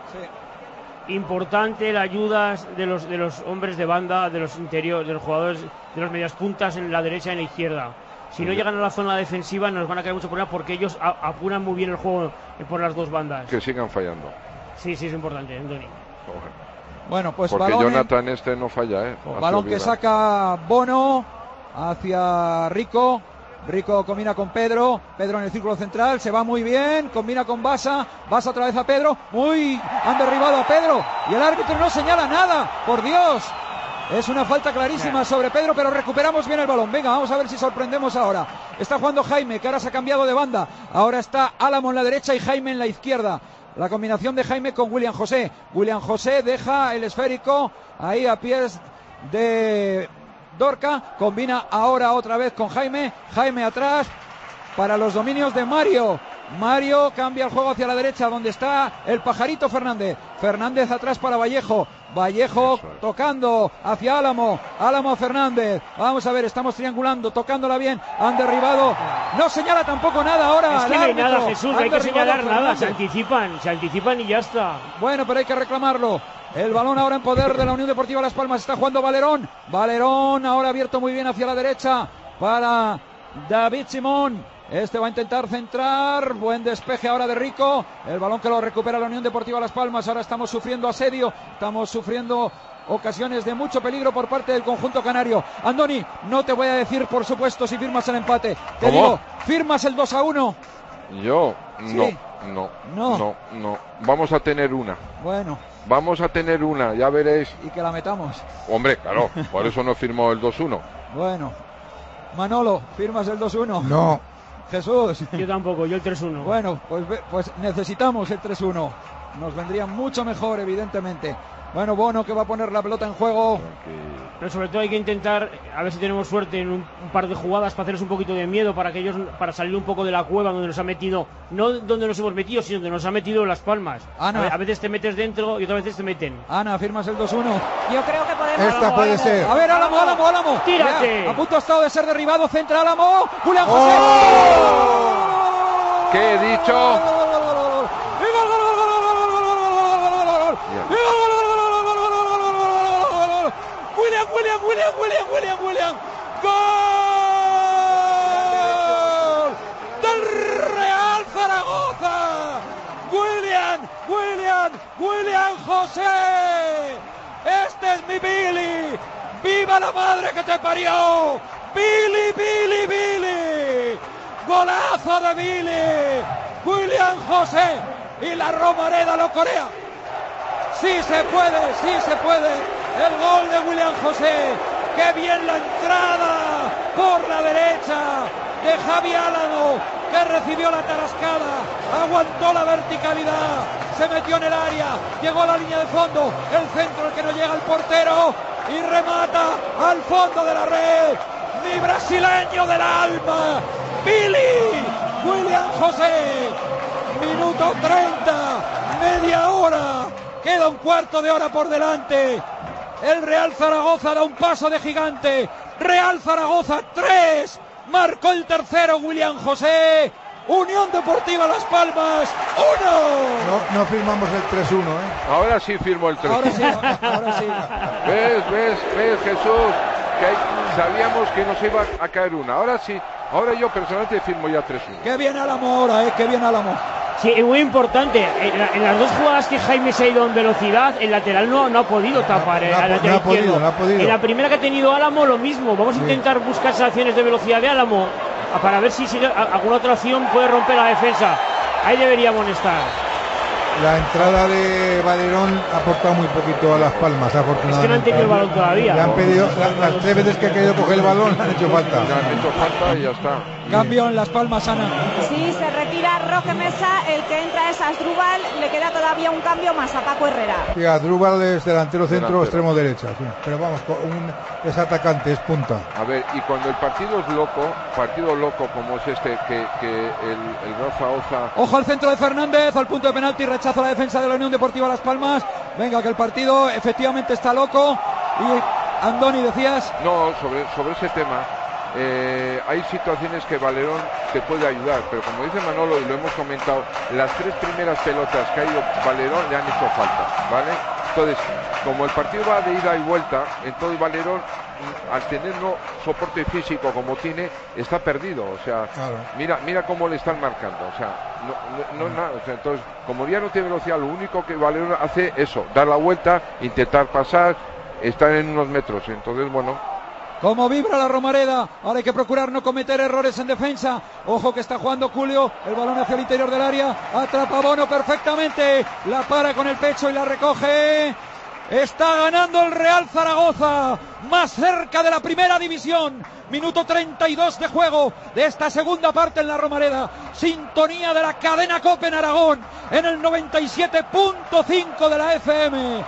Importante la ayuda de los de los hombres de banda, de los interiores, de los jugadores, de los medias puntas en la derecha y en la izquierda. Si no Sí. llegan a la zona defensiva nos van a caer mucho problemas porque ellos a- apuran muy bien el juego por las dos bandas. Que sigan fallando. Sí, sí, es importante, Andoni. Bueno, pues Porque balón, en- Jonathan este no falla, ¿eh? Hace balón que olvidar. saca Bono hacia Rico. Rico combina con Pedro, Pedro en el círculo central, se va muy bien, combina con Basa, Basa otra vez a Pedro, uy, han derribado a Pedro y el árbitro no señala nada, por Dios, es una falta clarísima sobre Pedro, pero recuperamos bien el balón, venga, vamos a ver si sorprendemos ahora, está jugando Jaime, que ahora se ha cambiado de banda, ahora está Álamo en la derecha y Jaime en la izquierda, la combinación de Jaime con William José, William José deja el esférico ahí a pies de Dorca, combina ahora otra vez con Jaime, Jaime atrás para los dominios de Mario, Mario cambia el juego hacia la derecha donde está el pajarito Fernández, Fernández atrás para Vallejo, Vallejo Eso es. tocando hacia Álamo, Álamo a Fernández, vamos a ver, estamos triangulando, tocándola bien, han derribado, no señala tampoco nada ahora, Es que el no hay árbitro. nada, Jesús, no Han hay que derribado a señalar nada, se Fernández. anticipan, se anticipan y ya está. Bueno, pero hay que reclamarlo. El balón ahora en poder de la Unión Deportiva Las Palmas. Está jugando Valerón. Valerón ahora abierto muy bien hacia la derecha para David Simón. Este va a intentar centrar. Buen despeje ahora de Rico. El balón que lo recupera la Unión Deportiva Las Palmas. Ahora estamos sufriendo asedio. Estamos sufriendo ocasiones de mucho peligro por parte del conjunto canario. Andoni, no te voy a decir, por supuesto, si firmas el empate. Te ¿Cómo? digo, firmas el dos a uno. Yo, no, Sí. no, No. no, no. Vamos a tener una. Bueno, Vamos a tener una, ya veréis. y que la metamos. Hombre, claro, por eso no firmó el dos uno. Bueno, Manolo, firmas el dos uno. No, Jesús. Yo tampoco, yo el tres uno. Bueno, pues, ve- pues necesitamos el tres uno. Nos vendría mucho mejor, evidentemente. Bueno, Bono que va a poner la pelota en juego. Pero sobre todo hay que intentar, a ver si tenemos suerte en un, un par de jugadas para hacerles un poquito de miedo, para que ellos, para salir un poco de la cueva donde nos ha metido, no donde nos hemos metido, sino donde nos ha metido Las Palmas. Ana. A, ve- a veces te metes dentro y otras veces te meten. Ana, firmas el dos uno. Yo creo que podemos. esta puede ser. A ver, Álamo, Álamo, Álamo. ¡Tírate! Ya, a punto ha estado de ser derribado. Centra Álamo. Julián José. ¡Oh! ¿Qué he dicho? William, William, William, William, William, William. ¡Gol! Del Real Zaragoza. William, William, William José. Este es mi Billy. ¡Viva la madre que te parió! ¡Billy, Billy, Billy! ¡Golazo de Billy! William José y la Romareda lo corea. Sí se puede, sí se puede. El gol de William José. ¡Qué bien la entrada por la derecha de Javi Álamo, que recibió la tarascada, aguantó la verticalidad, se metió en el área, llegó a la línea de fondo, el centro el que no llega al portero y remata al fondo de la red. Mi brasileño del alma, Billy William José. Minuto treinta, media hora, queda un cuarto de hora por delante. El Real Zaragoza da un paso de gigante. Real Zaragoza tres, marcó el tercero William José. Unión Deportiva Las Palmas uno. No, no firmamos el tres uno, ¿eh? Ahora sí firmo el tres uno. Ahora sí, ahora sí. ¿Ves, ves, ves, Jesús? Que hay, sabíamos que nos iba a caer una. Ahora sí, ahora yo personalmente firmo ya tres uno. Qué bien Álamo ahora, ¿eh? Qué bien Álamo. Sí, es muy importante. En, la, en las dos jugadas que Jaime se ha ido en velocidad, el lateral no, no ha podido tapar No, el no, al no lateral ha podido, izquierdo. no ha podido. En la primera que ha tenido Álamo, lo mismo. Vamos a Sí. intentar buscar esas acciones de velocidad de Álamo para ver si, si alguna otra acción puede romper la defensa. Ahí debería amonestar. La entrada de Valerón ha aportado muy poquito a Las Palmas, afortunadamente. Es que no han tenido el balón todavía. Le han pedido, la- las tres veces que ha querido coger el balón le han hecho falta. Ya han hecho falta y ya está. Cambio en Las Palmas, Ana. Sí, se retira Roque Mesa, el que entra es Asdrúbal, le queda todavía un cambio más a Paco Herrera. Sí, Asdrúbal es delantero centro, Delantero. extremo derecha. Sí. Pero vamos, un, es atacante, es punta. A ver, y cuando el partido es loco, partido loco como es este, que, que el, el Real Zaragoza... Ojo al centro de Fernández, al punto de penalti, rechazo la defensa de la Unión Deportiva Las Palmas. Venga, que el partido efectivamente está loco. Y Andoni, decías. No, sobre, sobre ese tema, eh, hay situaciones que Valerón te puede ayudar, pero como dice Manolo, y lo hemos comentado, las tres primeras pelotas que ha ido Valerón le han hecho falta, ¿vale? Entonces, como el partido va de ida y vuelta, entonces Valerón, al tener no soporte físico como tiene, está perdido, o sea, Claro. mira mira cómo le están marcando, o sea, no, no, no nada, o sea, entonces, como ya no tiene velocidad, lo único que Valerón hace es eso, dar la vuelta, intentar pasar, estar en unos metros, entonces, bueno... Como vibra la Romareda, ahora hay que procurar no cometer errores en defensa. Ojo que está jugando Julio, el balón hacia el interior del área, atrapa a Bono perfectamente, la para con el pecho y la recoge. Está ganando el Real Zaragoza, más cerca de la primera división. Minuto treinta y dos de juego de esta segunda parte en la Romareda. Sintonía de la cadena COPE en Aragón, en el noventa y siete punto cinco de la F M.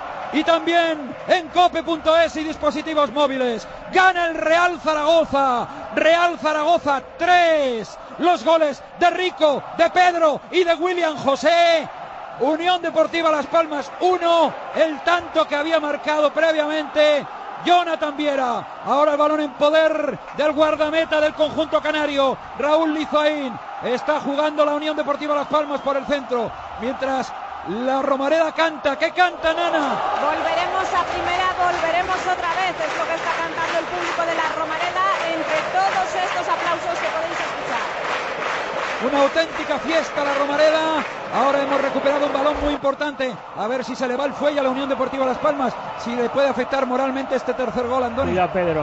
Y también en cope punto es y dispositivos móviles. Gana el Real Zaragoza. Real Zaragoza tres. Los goles de Rico, de Pedro y de William José. Unión Deportiva Las Palmas uno. El tanto que había marcado previamente Jonathan Viera. Ahora el balón en poder del guardameta del conjunto canario, Raúl Lizoaín. Está jugando la Unión Deportiva Las Palmas por el centro, mientras la Romareda canta. ¿Qué canta, Nana? Volveremos a primera, volveremos otra vez. Es lo que está cantando el público de la Romareda entre todos estos aplausos que podéis escuchar. Una auténtica fiesta la Romareda. Ahora hemos recuperado un balón muy importante. A ver si se le va el fuelle a la Unión Deportiva Las Palmas. Si le puede afectar moralmente este tercer gol, Andoni. Cuidado, Pedro.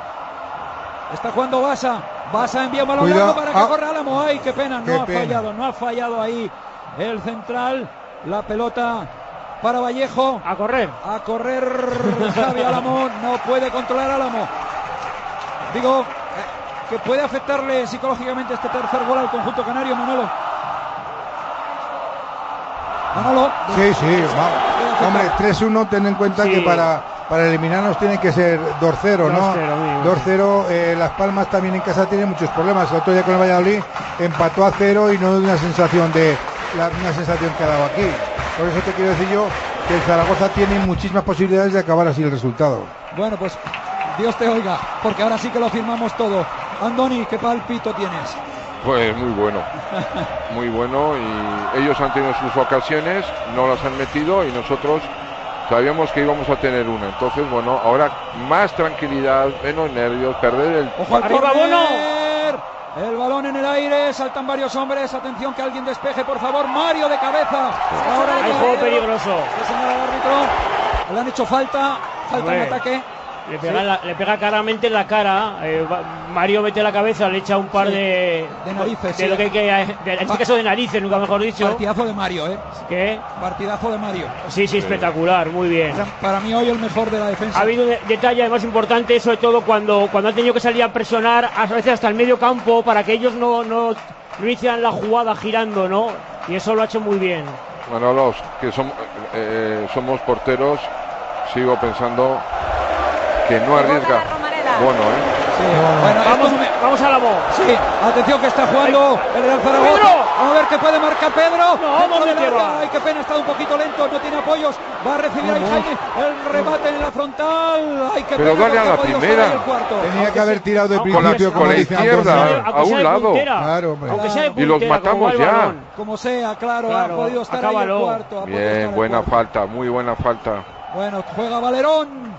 Está jugando Basa. Basa envía un balón Cuidado. largo para que Ah. corra Álamo. Ay, qué pena. No Qué ha pena. fallado. No ha fallado ahí el central. La pelota para Vallejo. A correr. A correr Javi Álamo. No puede controlar Álamo. Digo eh, que puede afectarle psicológicamente este tercer gol al conjunto canario, Manolo. Manolo. Sí, sí, va. Hombre, tres uno, ten en cuenta Sí. que para, para eliminarnos tiene que ser dos cero, ¿no? dos cero, muy bien. dos cero, eh, Las Palmas también en casa tiene muchos problemas. El otro día con el Valladolid empató a cero y no de una sensación de la, una sensación que ha dado aquí. Por eso te quiero decir yo que el Zaragoza tiene muchísimas posibilidades de acabar así el resultado. Bueno, pues Dios te oiga, porque ahora sí que lo firmamos todo. Andoni, ¿qué palpito tienes? Pues muy bueno, muy bueno, y ellos han tenido sus ocasiones, no las han metido y nosotros sabíamos que íbamos a tener una. Entonces, bueno, ahora más tranquilidad, menos nervios, perder el... ¡Ojo al ¡Arriba, córner! El balón en el aire, saltan varios hombres. Atención que alguien despeje, por favor. Mario de cabeza. Ahora Hay el juego córner. peligroso. Le señala el árbitro. Le han hecho falta, falta en Hombre. ataque. Le pega, Sí. la, le pega claramente en la cara. eh, va- Mario mete la cabeza, le echa un par Sí. de. De narices, De sí. lo que hay que. de- en este caso de narices, nunca mejor dicho. Partidazo de Mario, ¿eh? ¿Qué? Partidazo de Mario. Sí, sí, espectacular, muy bien. Para, para mí hoy el mejor de la defensa. Ha habido un de- detalle además importante, sobre todo cuando, cuando han tenido que salir a presionar, a veces hasta el medio campo, para que ellos no, no, no inician la jugada girando, ¿no? Y eso lo ha hecho muy bien. Bueno, los que som- eh, somos porteros, sigo pensando que no arriesga. Bueno, ¿eh? Sí, bueno, Vamos, esto me- vamos a la voz. Sí, atención que está jugando el Real Zaragoza. ¡Pedro! Vamos a ver qué puede marcar Pedro. No, Dentro ¿dónde del que área. va? Ay, qué pena, está un poquito lento, no tiene apoyos. Va a recibir ahí Jaime el remate en la frontal. Ay, qué Pero pena, dale a porque la ha podido primera. estar ahí el cuarto. Tenía que haber tirado de Con la- principio, con como la dice izquierda. Antonio. a Aunque un sea de lado. puntera. Claro, hombre. Aunque sea de Y los puntera, como va matamos el ya. balón. Como sea, claro, Claro, ha podido estar ahí el acábalo. cuarto. ha podido estar Bien, el buena cuarto. falta, muy buena falta. Bueno, juega Valerón.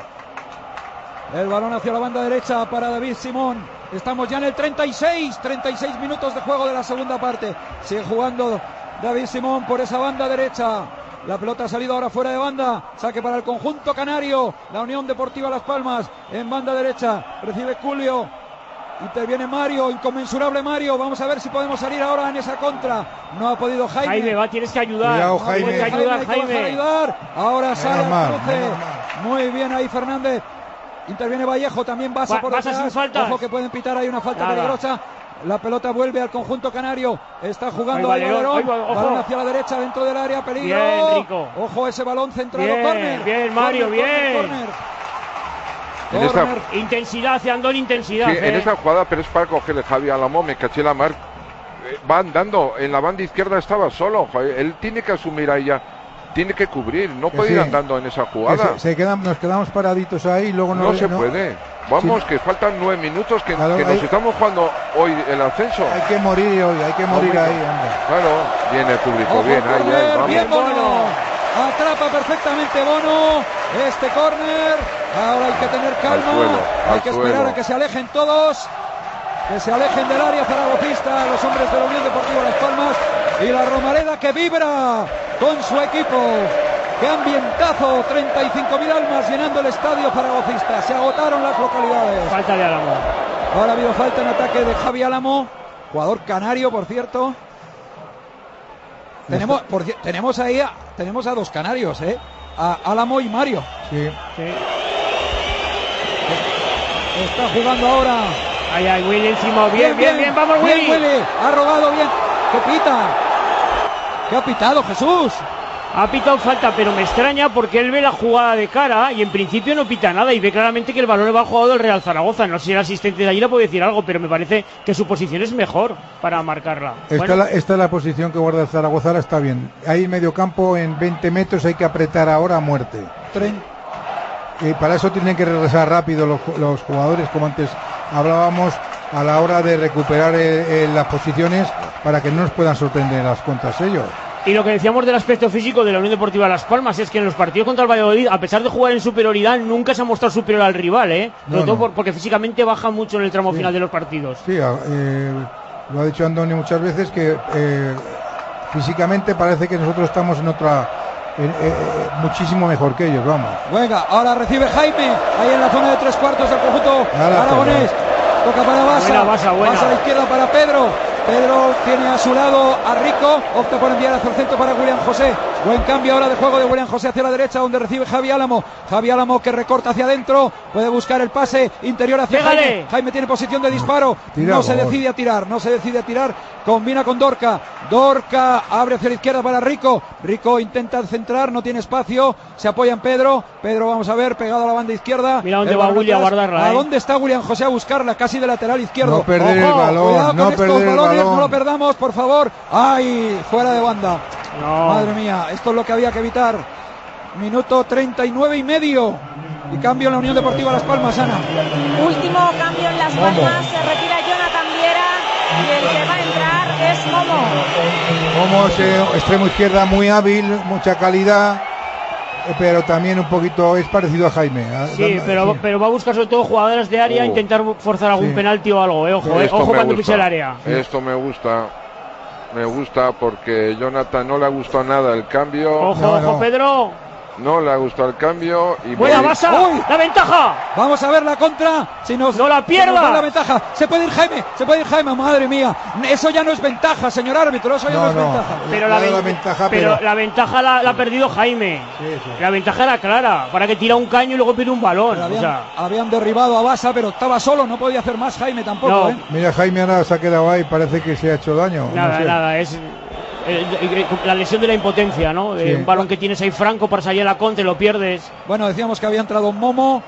El balón hacia la banda derecha para David Simón. Estamos ya en el treinta y seis, treinta y seis minutos de juego de la segunda parte. Sigue jugando David Simón por esa banda derecha. La pelota ha salido ahora fuera de banda. Saque para el conjunto canario. La Unión Deportiva Las Palmas en banda derecha. Recibe Julio. Interviene Mario, inconmensurable Mario. Vamos a ver si podemos salir ahora en esa contra. No ha podido Jaime. Jaime, va, tienes que ayudar. Cuidado, Tienes que Jaime. ayudar, hay que bajar a Jaime. ayudar. Ahora sale Menos mal, al cruce. menos mal. Muy bien ahí Fernández. Interviene Vallejo, también Basa Va- por Basa detrás. sin faltas. Ojo que pueden pitar ahí una falta Nada. peligrosa. La pelota vuelve al conjunto canario. Está jugando Ahí ahí Valerón, Valerón. ahí va, ojo. Balón hacia la derecha dentro del área. Peligro. Bien, Rico. Ojo ese balón centrado. Bien, Córner. bien, Mario, Córner, bien. córner, En esta- córner. Intensidad, hacia Andón, intensidad. Sí, en eh. esta jugada, pero es para cogerle Javi Álamo, me caché la mar. Eh, Va andando, en la banda izquierda estaba solo. joder, Él tiene que asumir ahí ya, tiene que cubrir, no Que puede sí. ir andando en esa Que jugada. se, se quedan, nos quedamos paraditos ahí y luego no, No se puede. Vamos, que faltan nueve minutos, que, Claro, que hay- nos estamos jugando hoy el ascenso. Hay que morir hoy, hay que morir Momento. ahí, hombre. Claro, viene el público, Ojo, bien, ahí, córner, ahí, vamos. bien Bono. Bono. Atrapa perfectamente Bono este córner. Ahora hay que tener calma. suelo, hay al que esperar suelo. a que se alejen todos. Que se alejen del área zaragocista los hombres de la Unión Deportiva Las Palmas. Y la Romareda que vibra con su equipo. ¡Qué ambientazo! treinta y cinco mil almas llenando el estadio zaragocista. Se agotaron las localidades. Falta de Álamo. Ahora ha habido falta en ataque de Javi Álamo, jugador canario, por cierto. Tenemos, por ci- tenemos ahí a, tenemos a dos canarios, ¿eh? A Álamo y Mario. Sí. Sí. Está jugando ahora. Ahí, ahí, Willy encima. Bien, bien, bien, vamos, bien, Willy. Willy. Ha robado bien. ¿Qué pita? ¿Qué ha pitado, Jesús? Ha pitado falta, pero me extraña porque él ve la jugada de cara y en principio no pita nada y ve claramente que el balón va jugado del Real Zaragoza. No sé si el asistente de allí le puede decir algo, pero me parece que su posición es mejor para marcarla. Esta, Bueno, es la, esta es la posición que guarda el Zaragoza, ahora está bien. Ahí en medio campo, en veinte metros, hay que apretar ahora a muerte. Tren- Y para eso tienen que regresar rápido los, los jugadores, como antes hablábamos, a la hora de recuperar eh, eh, las posiciones para que no nos puedan sorprender las contras ellos. y lo que decíamos del aspecto físico de la Unión Deportiva Las Palmas es que en los partidos contra el Valladolid, a pesar de jugar en superioridad, nunca se ha mostrado superior al rival, ¿eh? Sobre No, todo no. por- porque físicamente baja mucho en el tramo Sí. final de los partidos. Sí, eh, lo ha dicho Andoni muchas veces que eh, físicamente parece que nosotros estamos en otra, en- eh, eh, muchísimo mejor que ellos, vamos. Venga, ahora recibe Jaime, ahí en la zona de tres cuartos del conjunto Ahora, aragonés. Toca para Basa. Buena, Basa, buena. Basa a la izquierda para Pedro. Pedro tiene a su lado a Rico. Opta por enviar hacia el centro para William José. Buen cambio ahora de juego de William José hacia la derecha, donde recibe Javi Álamo. Javi Álamo que recorta hacia adentro. Puede buscar el pase interior hacia ¡Pégale! Jaime. Jaime tiene posición de disparo. Tira, no se gol. decide a tirar. No se decide a tirar. Combina con Dorca. Dorca abre hacia la izquierda para Rico. Rico intenta centrar. No tiene espacio. Se apoya en Pedro. Pedro, vamos a ver, pegado a la banda izquierda. Mira dónde El va balón Willy a atrás. guardarla, ¿A ¿eh? dónde está William José a buscarla? Casi de lateral izquierdo. No perder Ojo, el balón, cuidado no con estos perder el balones, balón. no lo perdamos, por favor. ¡Ay! Fuera de banda. No. Madre mía, esto es lo que había que evitar. Minuto treinta y nueve y medio. Y cambio en la Unión Deportiva Las Palmas, Ana. Último cambio en Las Palmas, se retira Jonathan Viera y el que va a entrar es Momo. Como ese extremo izquierda muy hábil, mucha calidad, eh, pero también un poquito es parecido a Jaime. a- Sí, a- pero, sí. pero va a buscar sobre todo jugadoras de área, Oh. intentar forzar algún Sí. penalti o algo, eh, ojo, eh, Esto ojo me cuando gusta. pise el área. Esto me gusta. Me gusta porque Jonathan no le ha gustado nada el cambio. Ojo, No, ojo, no. Pedro. no le ha gustado el cambio. Y ¡Buena Boy- Basa! Uy. ¡La ventaja! Vamos a ver la contra. Si nos, ¡No la pierda! si nos da la ventaja. Se puede ir Jaime, se puede ir Jaime, madre mía. Eso ya no es ventaja, señor árbitro, eso ya no, No, es no. ventaja. Pero Le la, ha dado ven- la ventaja, pero pero- la ventaja la, la ha perdido Jaime. Sí, sí. La ventaja era clara, para que tira un caño y luego pide un balón. Pero O habían, sea, habían derribado a Basa, pero estaba solo, no podía hacer más Jaime tampoco, No. ¿eh? Mira, Jaime ahora se ha quedado ahí, parece que se ha hecho daño. nada, no sé. nada, es eh, eh, la lesión de la impotencia, ¿no? De Sí. un balón que tienes ahí franco para salir a la contra y lo pierdes. Bueno, decíamos que había entrado Momo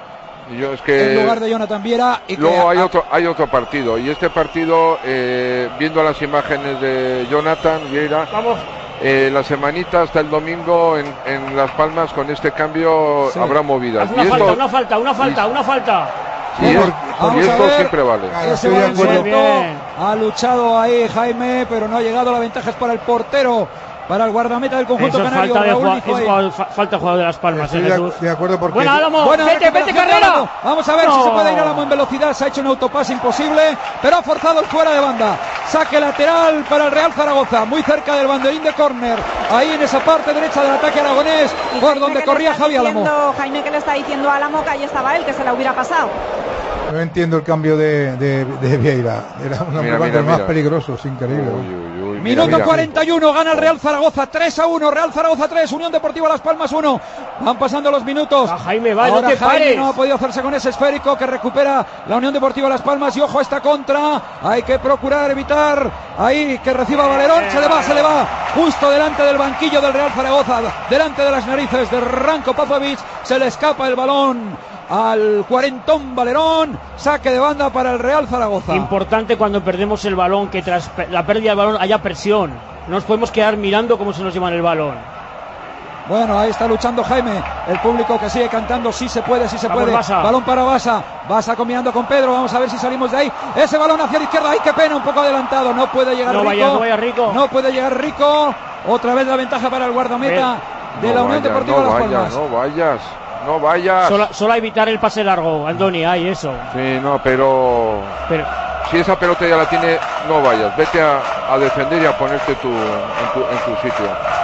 Yo es que en lugar de Jonathan Viera. Y que luego hay a- otro hay otro partido y este partido eh, viendo las imágenes de Jonathan Vieira, Vamos, eh, la semanita hasta el domingo en, en Las Palmas con este cambio Sí. habrá movidas. haz una Y falta, esto, una falta, una falta, una falta. y es- Vamos y a esto ver. siempre vale. Claro, Ese estoy de balón acuerdo. suelto, Bien. ha luchado ahí Jaime, pero no ha llegado. La ventaja es para el portero, para el guardameta del conjunto Eso es canario. falta de, Raúl jugado, dijo es ahí. jugador- fa- falta de jugador de Las Palmas, Estoy eh, de, Jesús. de acuerdo porque Buena, Álamo, Buena vete, vete, recuperación de carrera. Álamo. Vamos a ver No. si se puede ir Álamo en velocidad. Se ha hecho un autopase imposible, pero ha forzado el fuera de banda. Saque lateral para el Real Zaragoza, muy cerca del banderín de córner. Ahí en esa parte derecha del ataque aragonés, Y por Jaime donde que le corría está Javi Álamo. diciendo- Jaime que le está diciendo a Álamo que ahí estaba él, que se la hubiera pasado. no entiendo el cambio de, de, de Vieira. Era uno Mira, de mira, los más mira. peligrosos, increíble. Uy, uy, uy, mira, Minuto mira. cuarenta y uno, gana el Real Zaragoza tres a uno, Real Zaragoza tres, Unión Deportiva Las Palmas uno. Van pasando los minutos. Va, Jaime, va, no Ahora te Jaime pares. no ha podido hacerse con ese esférico que recupera la Unión Deportiva Las Palmas. Y ojo a esta contra. Hay que procurar evitar ahí que reciba Valerón. Se le va, se le va. Justo delante del banquillo del Real Zaragoza. Delante de las narices de Ranko Popovic. Se le escapa el balón al cuarentón Valerón. Saque de banda para el Real Zaragoza. Importante cuando perdemos el balón, que tras pe- la pérdida del balón haya presión. No nos podemos quedar mirando cómo se nos llevan el balón. Bueno, ahí está luchando Jaime. El público que sigue cantando, sí se puede, sí se Vamos, puede. Basa. Balón para Basa. Basa combinando con Pedro. Vamos a ver si salimos de ahí. Ese balón hacia la izquierda. ¡Ay, qué pena! Un poco adelantado. No puede llegar No Rico. vaya, no vaya Rico. No puede llegar Rico. Otra vez la ventaja para el guardameta de No la Unión vayas, Deportiva no Las vayas, Palmas. no vayas, no vayas. Solo, solo a evitar el pase largo, Andoni, hay eso. Sí, no, pero Pero si esa pelota ya la tiene, no vayas. Vete a, a defender y a ponerte tu, en, tu, en tu sitio.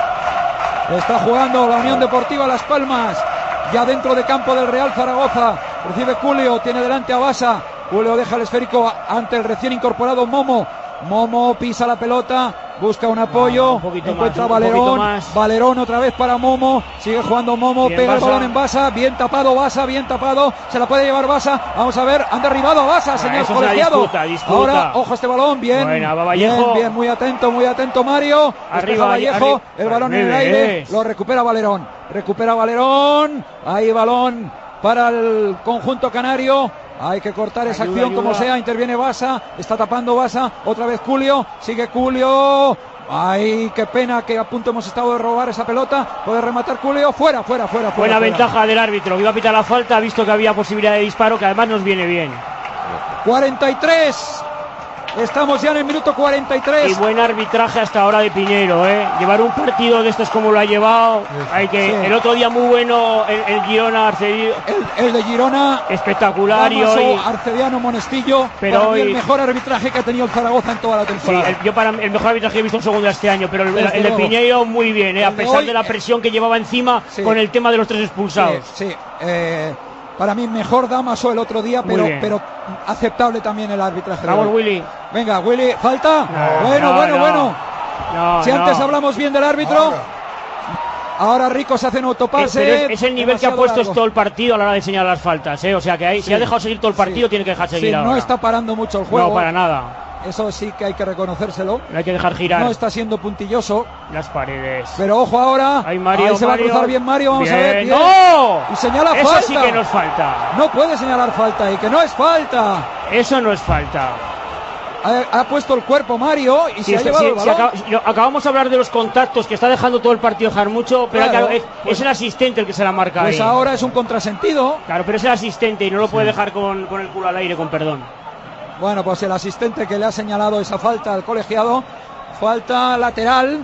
Está jugando la Unión Deportiva Las Palmas. Ya dentro de campo del Real Zaragoza. Recibe Julio, tiene delante a Basa. Julio deja el esférico ante el recién incorporado Momo. Momo pisa la pelota, busca un apoyo, Ah, un poquito encuentra más, un Valerón. poquito más. Valerón otra vez para Momo. Sigue jugando Momo, Bien, pega el Basa. balón en Basa. Bien tapado Basa, bien tapado. Se la puede llevar Basa. Vamos a ver, han derribado a Basa, señor eso es una colegiado. disputa, disputa. Ahora, ojo a este balón, bien. Buena, va bien, Vallejo. bien, muy atento, muy atento Mario. Arriba, Despeja Vallejo, arri- el balón en el Muy aire. bien. Lo recupera Valerón. Recupera Valerón. Ahí balón para el conjunto canario. Hay que cortar esa Ayuda, acción ayuda. como sea. Interviene Basa. Está tapando Basa. Otra vez Julio. Sigue Julio. Ay, qué pena que a punto hemos estado de robar esa pelota. Puede rematar Julio. Fuera, fuera, fuera. fuera buena fuera. ventaja del árbitro, que iba a pitar la falta, ha visto que había posibilidad de disparo, que además nos viene bien. cuarenta y tres. Estamos ya en el minuto cuarenta y Y tres. buen arbitraje hasta ahora de Piñero, ¿eh? Llevar un partido de estos como lo ha llevado. Hay que, Sí. el otro día muy bueno, el, el Girona Arcedi- El, el de Girona. espectacular y Damaso, hoy. Arcediano, Monestillo. Pero para mí hoy- el mejor arbitraje que ha tenido el Zaragoza en toda la Sí, temporada. el, yo para el mejor arbitraje que he visto en segunda este año, pero el, Desde el de luego. Piñero muy bien, ¿eh? A El de pesar hoy, de la presión que llevaba encima sí. con el tema de los tres expulsados. Sí, sí. Eh, para mí mejor Damaso el otro día, Muy pero, bien. pero aceptable también el arbitraje. de Vamos, hoy. Willy. Venga, Willy, falta. No, bueno, no, bueno, no. bueno. No, Si no. antes hablamos bien del árbitro, Ahora. ahora Rico se hace un Eh, autopase. pero es, es el nivel que ha demasiado puesto largo. todo el partido a la hora de señalar las faltas, ¿eh? O sea que ahí, si Sí. ha dejado seguir todo el partido, Sí. tiene que dejar seguir Sí, ahora. no está parando mucho el juego. No, para nada. Eso sí que hay que reconocérselo. No hay que dejar girar No está siendo puntilloso. las paredes. Pero ojo ahora. Ahí Mario, Ahí se va a Mario. cruzar bien Mario. Vamos a Bien. ver. Bien. ¡No! Y señala Eso falta. sí que nos falta. No puede señalar falta y que no es falta. Eso no es falta. Ha, ha puesto el cuerpo Mario y Si se ha está- llevado si- el si balón. acaba- si- lo- acabamos de hablar de los contactos que está dejando todo el partido dejar mucho, pero Claro, claro, es, pues- es el asistente el que se la marca Pues ahí. ahora es un contrasentido. Claro, pero es el asistente y no lo puede dejar con, con el culo al aire, con perdón. Bueno, pues el asistente que le ha señalado esa falta al colegiado. Falta lateral,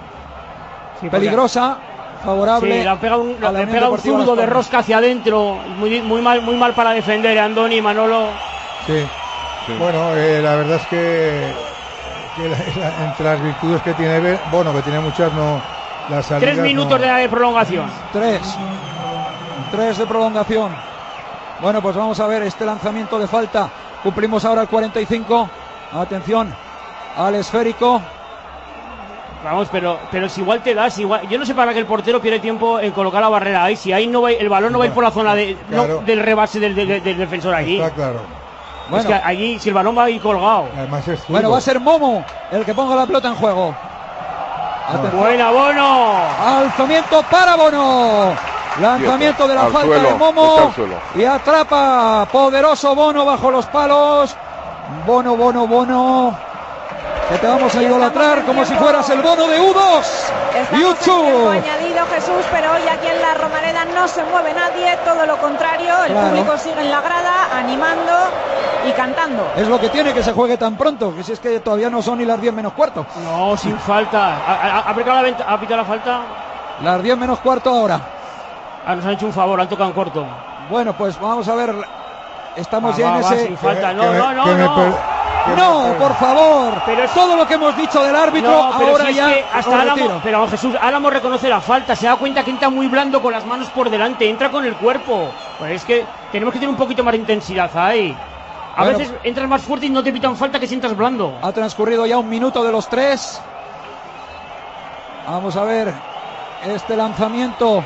Sí, porque- peligrosa, favorable. Sí, le ha pegado un, a la le Unión pega un Deportiva zurdo Las de Palmas. rosca hacia adentro. Muy, muy mal, muy mal para defender, Andoni y Manolo. Sí. Sí. Bueno, eh, la verdad es que, que la- la- entre las virtudes que tiene, Be- bueno, que tiene muchas, no, las salidas Tres minutos no. de prolongación. Tres. Tres de prolongación. Bueno, pues vamos a ver este lanzamiento de falta. Cumplimos ahora el cuarenta y cinco. Atención al esférico. Vamos, pero, pero si igual te das, igual. Yo no sé para qué el portero pierde tiempo en colocar la barrera ahí. Si ahí no va, el balón no va a ir por la zona de, claro. no, del rebase del, del, del defensor allí. Está claro. Es Bueno. que allí, si el balón va a ir colgado. Además es zurdo. Bueno, va a ser Momo el que ponga la pelota en juego. Atención. Buena, Bono. Alzamiento para Bono. Lanzamiento de la Al falta suelo, de Momo. está al suelo. Y atrapa poderoso Bono bajo los palos. Bono, Bono, Bono. Que te vamos a idolatrar como si fueras el Bono de U dos. Estamos en tiempo YouTube. añadido, Jesús, pero hoy aquí en la Romareda no se mueve nadie, todo lo contrario, el Claro. público sigue en la grada animando y cantando. Es lo que tiene que se juegue tan pronto, que si es que todavía no son ni las diez menos cuarto. No, sin falta. ¿Ha, ha, ha aplicado la, venta, ha pitado la falta? Las diez menos cuarto ahora. Ah, nos han hecho un favor, han tocado en corto. Bueno, pues vamos a ver. Estamos Ah, ya va, en va, ese... sin falta. Que- No, que me- no, no, que me no. per- que me No, per- por favor. Pero es- todo lo que hemos dicho del árbitro, No, pero ahora si es ya que hasta lo Álamo, retiro. pero Jesús, Álamo reconoce la falta, se da cuenta que entra muy blando con las manos por delante, entra con el cuerpo. Pues es que tenemos que tener un poquito más de intensidad ahí. A Bueno. veces entras más fuerte y no te pitan falta que si entras blando. Ha transcurrido ya un minuto de los tres. Vamos a ver este lanzamiento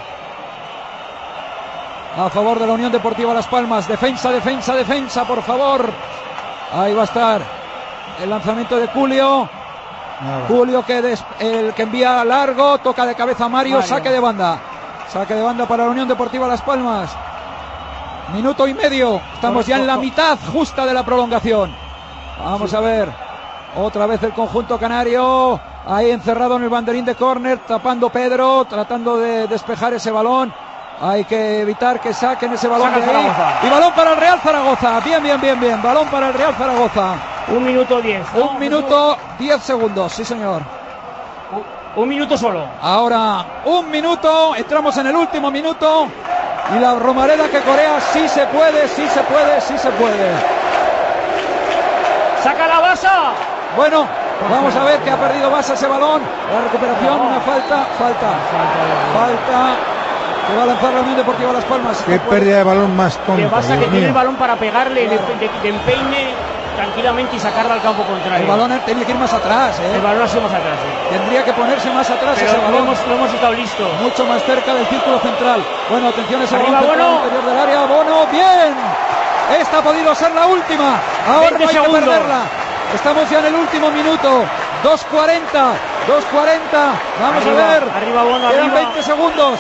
a favor de la Unión Deportiva Las Palmas. Defensa, defensa, defensa, por favor. Ahí va a estar el lanzamiento de Julio. Nada. Julio que des- el que envía largo, toca de cabeza a Mario, Mario. saque de banda. Saque de banda para la Unión Deportiva Las Palmas. Minuto y medio. Estamos ya en la mitad justa de la prolongación. Vamos a ver. Otra vez el conjunto canario. Ahí encerrado en el banderín de córner, tapando Pedro, tratando de despejar ese balón. Hay que evitar que saquen ese balón Saca de ahí. Zaragoza. Y balón para el Real Zaragoza. Bien, bien, bien, bien. Balón para el Real Zaragoza. Un minuto diez. ¿no? Un minuto, diez segundos. Sí, señor. Un, un minuto solo. Ahora un minuto, entramos en el último minuto y la Romareda que corea sí se puede, sí se puede, sí se puede. ¡Saca la basa! Bueno, vamos a ver que ha perdido Basa ese balón. La recuperación, una falta, falta, falta. Que va a lanzar la Unión Deportiva Las Palmas. Qué pérdida de balón más tonta. Que Basa que Dios tiene mío. el balón para pegarle, Claro. de, de- de empeine tranquilamente y sacarla al campo contrario. El balón tenía que ir más atrás, El ¿eh? balón ha sido más atrás. ¿eh? Tendría que ponerse más atrás Pero ese no balón. hemos, no hemos estado listos. Mucho más cerca del círculo central. Bueno, atención a ese Arriba, balón central Bono. interior del área. Bono, bien. Esta ha podido ser la última. Ahora no veinte hay que segundos. perderla. Estamos ya en el último minuto. dos cuarenta. dos cuarenta. Vamos Arriba, a ver. arriba, Bono, Quedan arriba. veinte segundos.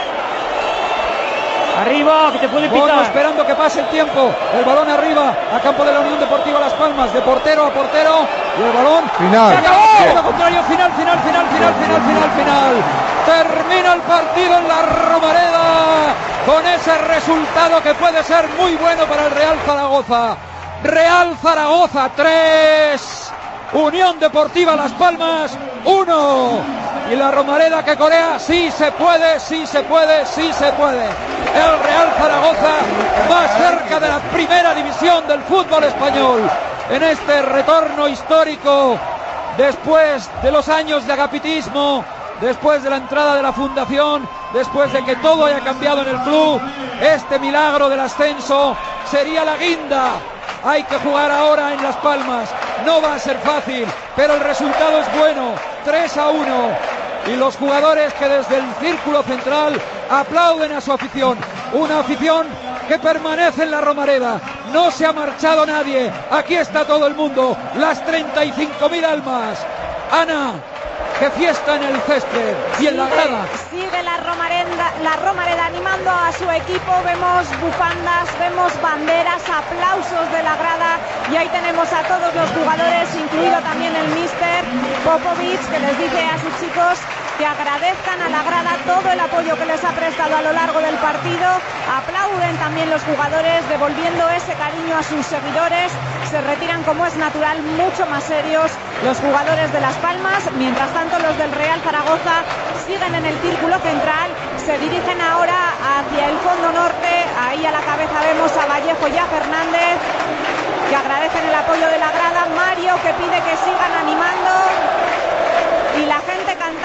Arriba, que te puede Bono pitar. esperando que pase el tiempo. El balón arriba a campo de la Unión Deportiva Las Palmas. De portero a portero. Y el balón. Final. ¡Se acabó! Lo contrario, final, final, final, final, final, final, final. Termina el partido en la Romareda con ese resultado que puede ser muy bueno para el Real Zaragoza. Real Zaragoza tres, Unión Deportiva Las Palmas uno. Y la Romareda que corea sí se puede, sí se puede, sí se puede. El Real Zaragoza más cerca de la primera división del fútbol español en este retorno histórico después de los años de agapitismo, después de la entrada de la fundación, después de que todo haya cambiado en el club. Este milagro del ascenso sería la guinda. Hay que jugar ahora en Las Palmas, no va a ser fácil, pero el resultado es bueno, tres a uno. Y los jugadores que desde el círculo central aplauden a su afición, una afición que permanece en la Romareda, no se ha marchado nadie, aquí está todo el mundo, las treinta y cinco mil almas. Ana, que fiesta en el césped y en la grada. Sigue, sigue la Romareda, la Romareda animando a su equipo, vemos bufandas, vemos banderas, aplausos de la grada y ahí tenemos a todos los jugadores, incluido también el míster Popovic, que les dice a sus chicos que agradezcan a la grada todo el apoyo que les ha prestado a lo largo del partido. Aplauden también los jugadores, devolviendo ese cariño a sus seguidores. Se retiran, como es natural, mucho más serios los jugadores de Las Palmas. Mientras tanto, los del Real Zaragoza siguen en el círculo central, se dirigen ahora hacia el fondo norte. Ahí a la cabeza vemos a Vallejo y a Fernández, que agradecen el apoyo de la grada. Mario, que pide que sigan animando, y la gente cantando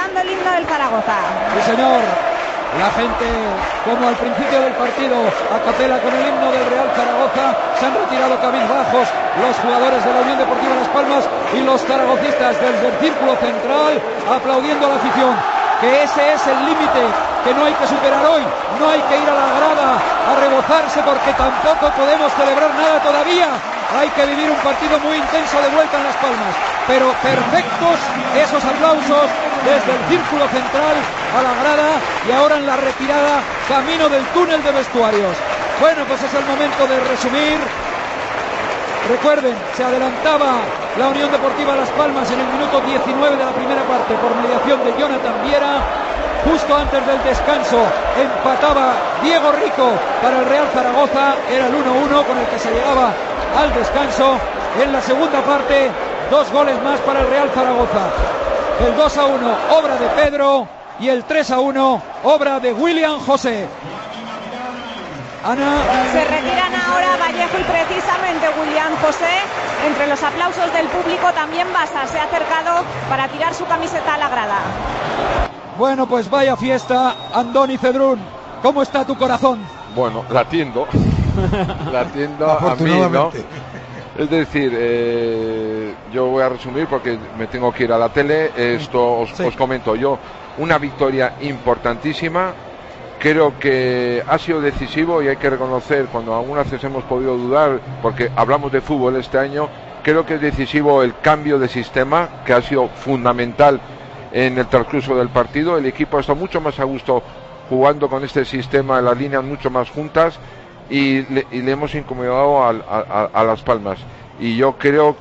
sonando el himno del Zaragoza. Sí, señor. La gente, como al principio del partido, a capela con el himno del Real Zaragoza, se han retirado cabizbajos los jugadores de la Unión Deportiva Las Palmas y los zaragocistas desde el círculo central aplaudiendo a la afición. Que ese es el límite que no hay que superar hoy, no hay que ir a la grada a rebozarse porque tampoco podemos celebrar nada todavía. Hay que vivir un partido muy intenso de vuelta en Las Palmas, pero perfectos esos aplausos desde el círculo central a la grada y ahora en la retirada camino del túnel de vestuarios. Bueno, pues es el momento de resumir. Recuerden, se adelantaba la Unión Deportiva Las Palmas en el minuto diecinueve de la primera parte por mediación de Jonathan Viera. Justo antes del descanso empataba Diego Rico para el Real Zaragoza, era el uno uno con el que se llegaba al descanso. En la segunda parte, dos goles más para el Real Zaragoza. El dos a uno, obra de Pedro, y el tres a uno, obra de William José. Ana. Se retiran ahora Vallejo y precisamente William José. Entre los aplausos del público también Basa se ha acercado para tirar su camiseta a la grada. Bueno, pues vaya fiesta, Andoni Cedrún. ¿Cómo está tu corazón? Bueno, latiendo. latiendo a mí, ¿no? Es decir, eh, yo voy a resumir porque me tengo que ir a la tele. Esto os, sí. os comento yo. Una victoria importantísima. Creo que ha sido decisivo y hay que reconocer cuando algunas veces hemos podido dudar, porque hablamos de fútbol este año, creo que es decisivo el cambio de sistema, que ha sido fundamental en el transcurso del partido. El equipo está mucho más a gusto jugando con este sistema, las líneas mucho más juntas y le, y le hemos incomodado a, a, a Las Palmas. Y yo creo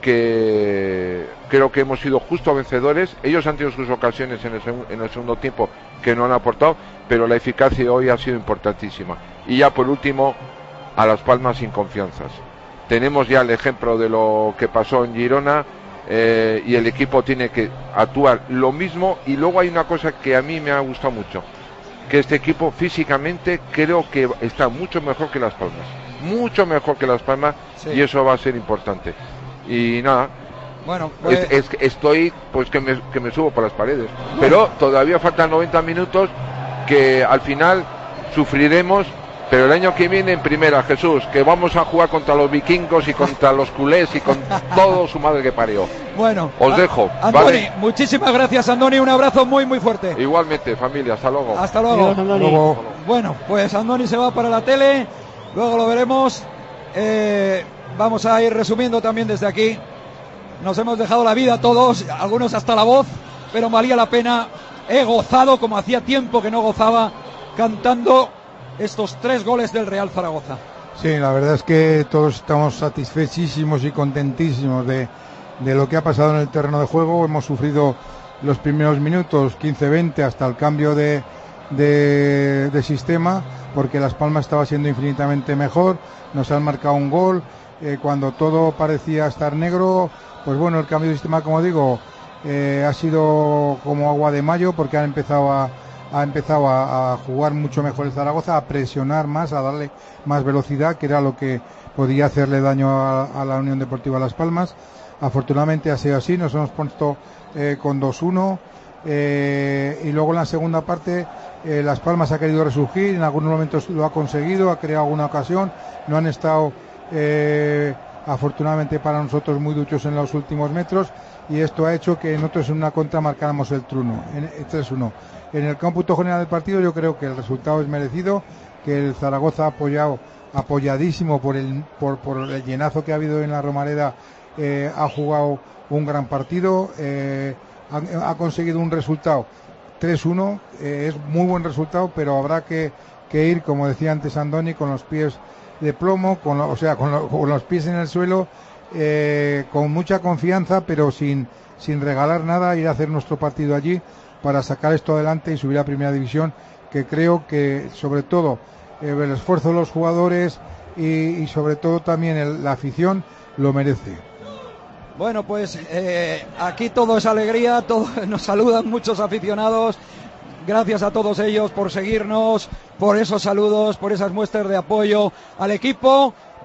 que creo que hemos sido justo vencedores. Ellos han tenido sus ocasiones en el, en el segundo tiempo que no han aportado, pero la eficacia de hoy ha sido importantísima. Y ya por último, a Las Palmas sin confianzas. Tenemos ya el ejemplo de lo que pasó en Girona, eh, y el equipo tiene que actuar lo mismo. Y luego hay una cosa que a mí me ha gustado mucho, que este equipo físicamente creo que está mucho mejor que Las Palmas. Mucho mejor que Las Palmas, sí. Y eso va a ser importante. Y nada, bueno, pues... es, es, estoy pues que me, que me subo por las paredes. Bueno. Pero todavía faltan noventa minutos que al final sufriremos. Pero el año que viene en primera, Jesús, que vamos a jugar contra los vikingos y contra los culés y con todo su madre que parió. Bueno, os a, dejo. Andoni, ¿vale? Muchísimas gracias, Andoni. Un abrazo muy, muy fuerte. Igualmente, familia. Hasta luego. Hasta luego. Adiós, Andoni. luego. Bueno, pues Andoni se va para la tele. Luego lo veremos. Eh, vamos a ir resumiendo también desde aquí. Nos hemos dejado la vida todos, algunos hasta la voz, pero valía la pena. He gozado como hacía tiempo que no gozaba cantando estos tres goles del Real Zaragoza. Sí, la verdad es que todos estamos satisfechísimos y contentísimos de, de lo que ha pasado en el terreno de juego. Hemos sufrido los primeros minutos, quince veinte, hasta el cambio de, de, de sistema, porque Las Palmas estaba siendo infinitamente mejor. Nos han marcado un gol, eh, cuando todo parecía estar negro. Pues bueno, el cambio de sistema, como digo, eh, ha sido como agua de mayo, porque han empezado a ha empezado a, a jugar mucho mejor el Zaragoza, a presionar más, a darle más velocidad, que era lo que podía hacerle daño a, a la Unión Deportiva Las Palmas. Afortunadamente ha sido así, nos hemos puesto eh, con dos uno, eh, y luego en la segunda parte eh, Las Palmas ha querido resurgir, en algunos momentos lo ha conseguido, ha creado alguna ocasión, no han estado eh, afortunadamente para nosotros muy duchos en los últimos metros, y esto ha hecho que nosotros en una contra marcáramos el tres uno. En el cómputo general del partido yo creo que el resultado es merecido, que el Zaragoza ha apoyado, apoyadísimo por el, por, por el llenazo que ha habido en la Romareda, eh, ha jugado un gran partido, eh, ha, ha conseguido un resultado tres uno, eh, es muy buen resultado, pero habrá que, que ir, como decía antes Andoni, con los pies de plomo, con lo, o sea, con, lo, con los pies en el suelo, eh, con mucha confianza, pero sin, sin regalar nada, ir a hacer nuestro partido allí para sacar esto adelante y subir a Primera División, que creo que sobre todo eh, el esfuerzo de los jugadores y, y sobre todo también el, la afición lo merece. Bueno, pues eh, aquí todo es alegría, todo, nos saludan muchos aficionados. Gracias a todos ellos por seguirnos, por esos saludos, por esas muestras de apoyo al equipo.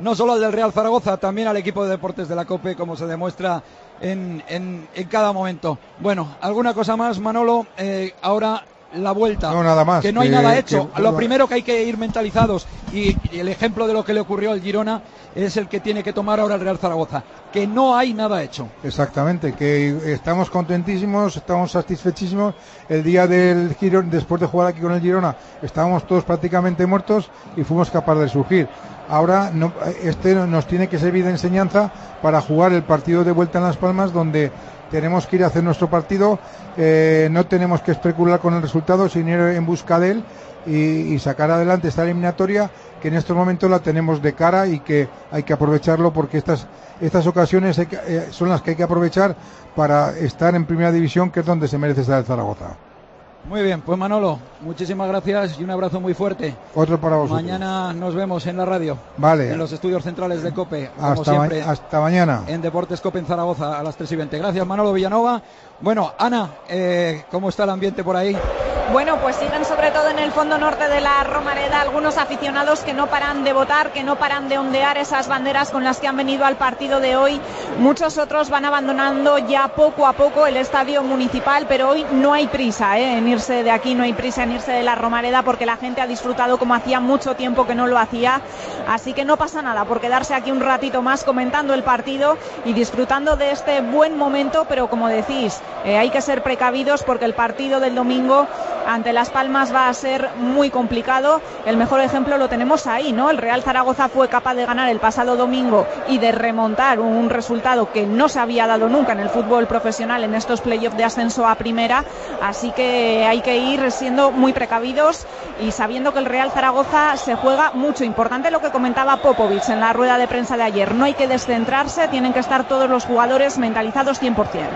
no solo al del Real Zaragoza, también al equipo de deportes de la COPE, como se demuestra en, en, en cada momento. Bueno, ¿alguna cosa más, Manolo? Eh, ahora la vuelta. No, nada más. Que no hay que, nada hecho. Que, Lo primero que hay que ir mentalizados, y, y el ejemplo de lo que le ocurrió al Girona es el que tiene que tomar ahora el Real Zaragoza, que no hay nada hecho. Exactamente, que estamos contentísimos, estamos satisfechísimos. El día del Girona, después de jugar aquí con el Girona, estábamos todos prácticamente muertos y fuimos capaces de surgir. Ahora no, este nos tiene que servir de enseñanza para jugar el partido de vuelta en Las Palmas, donde tenemos que ir a hacer nuestro partido, eh, no tenemos que especular con el resultado, sino ir en busca de él y, y sacar adelante esta eliminatoria, que en estos momentos la tenemos de cara y que hay que aprovecharlo, porque estas estas ocasiones hay que, eh, son las que hay que aprovechar para estar en primera división, que es donde se merece estar el Zaragoza. Muy bien, pues Manolo, muchísimas gracias y un abrazo muy fuerte. Otro para vosotros. Mañana nos vemos en la radio. Vale. En los estudios centrales de COPE, como hasta siempre. Ma- hasta mañana. En Deportes COPE en Zaragoza a las tres y veinte. Gracias, Manolo Villanova. Bueno, Ana, eh, ¿cómo está el ambiente por ahí? Bueno, pues siguen sobre todo en el fondo norte de la Romareda algunos aficionados que no paran de votar, que no paran de ondear esas banderas con las que han venido al partido de hoy. Muchos otros van abandonando ya poco a poco el estadio municipal, pero hoy no hay prisa ¿eh? en irse de aquí, no hay prisa en irse de la Romareda, porque la gente ha disfrutado como hacía mucho tiempo que no lo hacía. Así que no pasa nada por quedarse aquí un ratito más comentando el partido y disfrutando de este buen momento, pero como decís, eh, hay que ser precavidos, porque el partido del domingo ante Las Palmas va a ser muy complicado. El mejor ejemplo lo tenemos ahí, ¿no? El Real Zaragoza fue capaz de ganar el pasado domingo y de remontar un resultado que no se había dado nunca en el fútbol profesional en estos playoffs de ascenso a primera, así que hay que ir siendo muy precavidos y sabiendo que el Real Zaragoza se juega mucho. Importante lo que comentaba Popovic en la rueda de prensa de ayer, no hay que descentrarse, tienen que estar todos los jugadores mentalizados cien por ciento.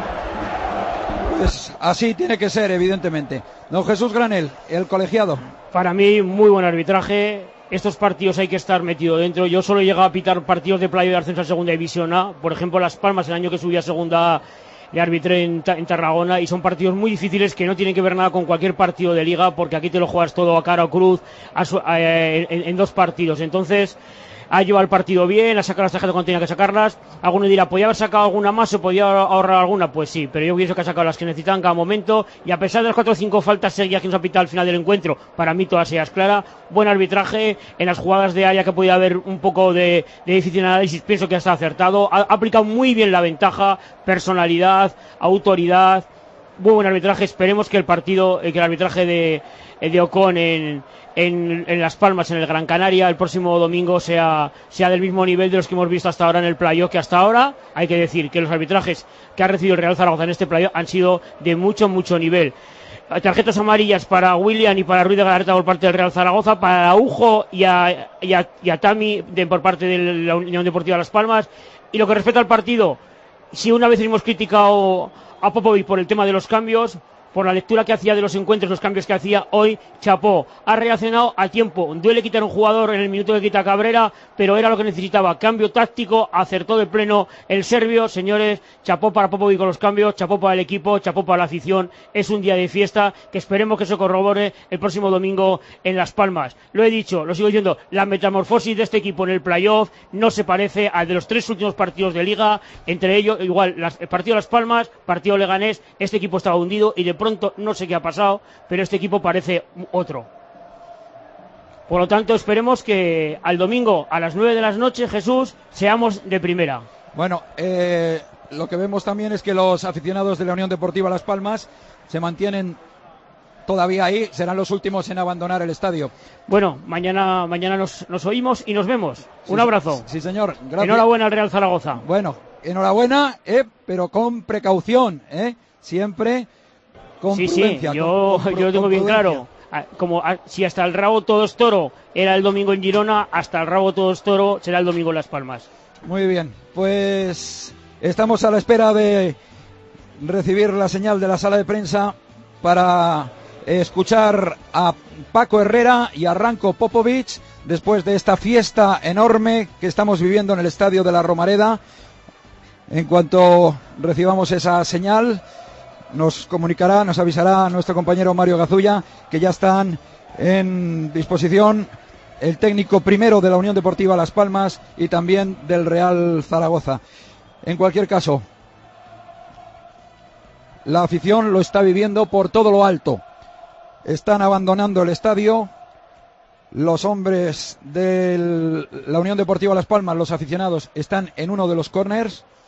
Pues así tiene que ser, evidentemente. Don Jesús Granel, el colegiado. Para mí, muy buen arbitraje. Estos partidos hay que estar metido dentro. Yo solo he llegado a pitar partidos de playa de ascenso a segunda división A. Por ejemplo, Las Palmas, el año que subí a segunda A, le arbitré en, en Tarragona, y son partidos muy difíciles que no tienen que ver nada con cualquier partido de liga, porque aquí te lo juegas todo a cara o cruz a su, a, en, en dos partidos. Entonces, ha llevado el partido bien, ha sacado las tarjetas cuando tenía que sacarlas. Alguno dirá, ¿podía haber sacado alguna más o podía ahorrar alguna? Pues sí, pero yo pienso que ha sacado las que necesitan en cada momento, y a pesar de las cuatro o cinco faltas seguidas que nos ha pitado al final del encuentro, para mí todas ellas claras. Buen arbitraje en las jugadas de área, que podía haber un poco de, de difícil análisis, pienso que ha estado acertado, ha, ha aplicado muy bien la ventaja, personalidad, autoridad. Muy buen arbitraje. Esperemos que el partido, eh, que el arbitraje de, de Ocon en En, en Las Palmas, en el Gran Canaria, el próximo domingo sea, sea del mismo nivel de los que hemos visto hasta ahora en el playoff, que hasta ahora hay que decir que los arbitrajes que ha recibido el Real Zaragoza en este playoff han sido de mucho, mucho nivel. Tarjetas amarillas para William y para Ruiz de Galarreta por parte del Real Zaragoza, para Araujo y a, y a, y a Tami de, por parte de la Unión Deportiva Las Palmas. Y lo que respecta al partido, si una vez hemos criticado a Popovic por el tema de los cambios, por la lectura que hacía de los encuentros, los cambios que hacía hoy, chapó, ha reaccionado a tiempo. Duele quitar un jugador en el minuto que quita Cabrera, pero era lo que necesitaba, cambio táctico, acertó de pleno el serbio. Señores, chapó para Popovic con los cambios, chapó para el equipo, chapó para la afición. Es un día de fiesta que esperemos que se corrobore el próximo domingo en Las Palmas. Lo he dicho, lo sigo diciendo, la metamorfosis de este equipo en el playoff no se parece al de los tres últimos partidos de Liga, entre ellos, igual, las, el partido de Las Palmas, partido Leganés, este equipo estaba hundido y de pronto no sé qué ha pasado, pero este equipo parece otro. Por lo tanto, esperemos que al domingo a las nueve de la noche, Jesús, seamos de primera. Bueno, eh, lo que vemos también es que los aficionados de la Unión Deportiva Las Palmas se mantienen todavía ahí, serán los últimos en abandonar el estadio. Bueno, mañana mañana nos, nos oímos y nos vemos. Sí, un abrazo. Sí, señor. Gracias. Enhorabuena al Real Zaragoza. Bueno, enhorabuena, eh, pero con precaución, eh, siempre con sí, prudencia. Sí, yo, con, con, yo lo tengo con bien claro. Como a, si hasta el rabo todo es toro era el domingo en Girona, hasta el rabo todo es toro será el domingo en Las Palmas. Muy bien, pues estamos a la espera de recibir la señal de la sala de prensa para escuchar a Paco Herrera y a Ranko Popovic después de esta fiesta enorme que estamos viviendo en el estadio de la Romareda. En cuanto recibamos esa señal, nos comunicará, nos avisará nuestro compañero Mario Gazulla que ya están en disposición el técnico primero de la Unión Deportiva Las Palmas y también del Real Zaragoza. En cualquier caso, la afición lo está viviendo por todo lo alto. Están abandonando el estadio. Los hombres de la Unión Deportiva Las Palmas, los aficionados, están en uno de los corners.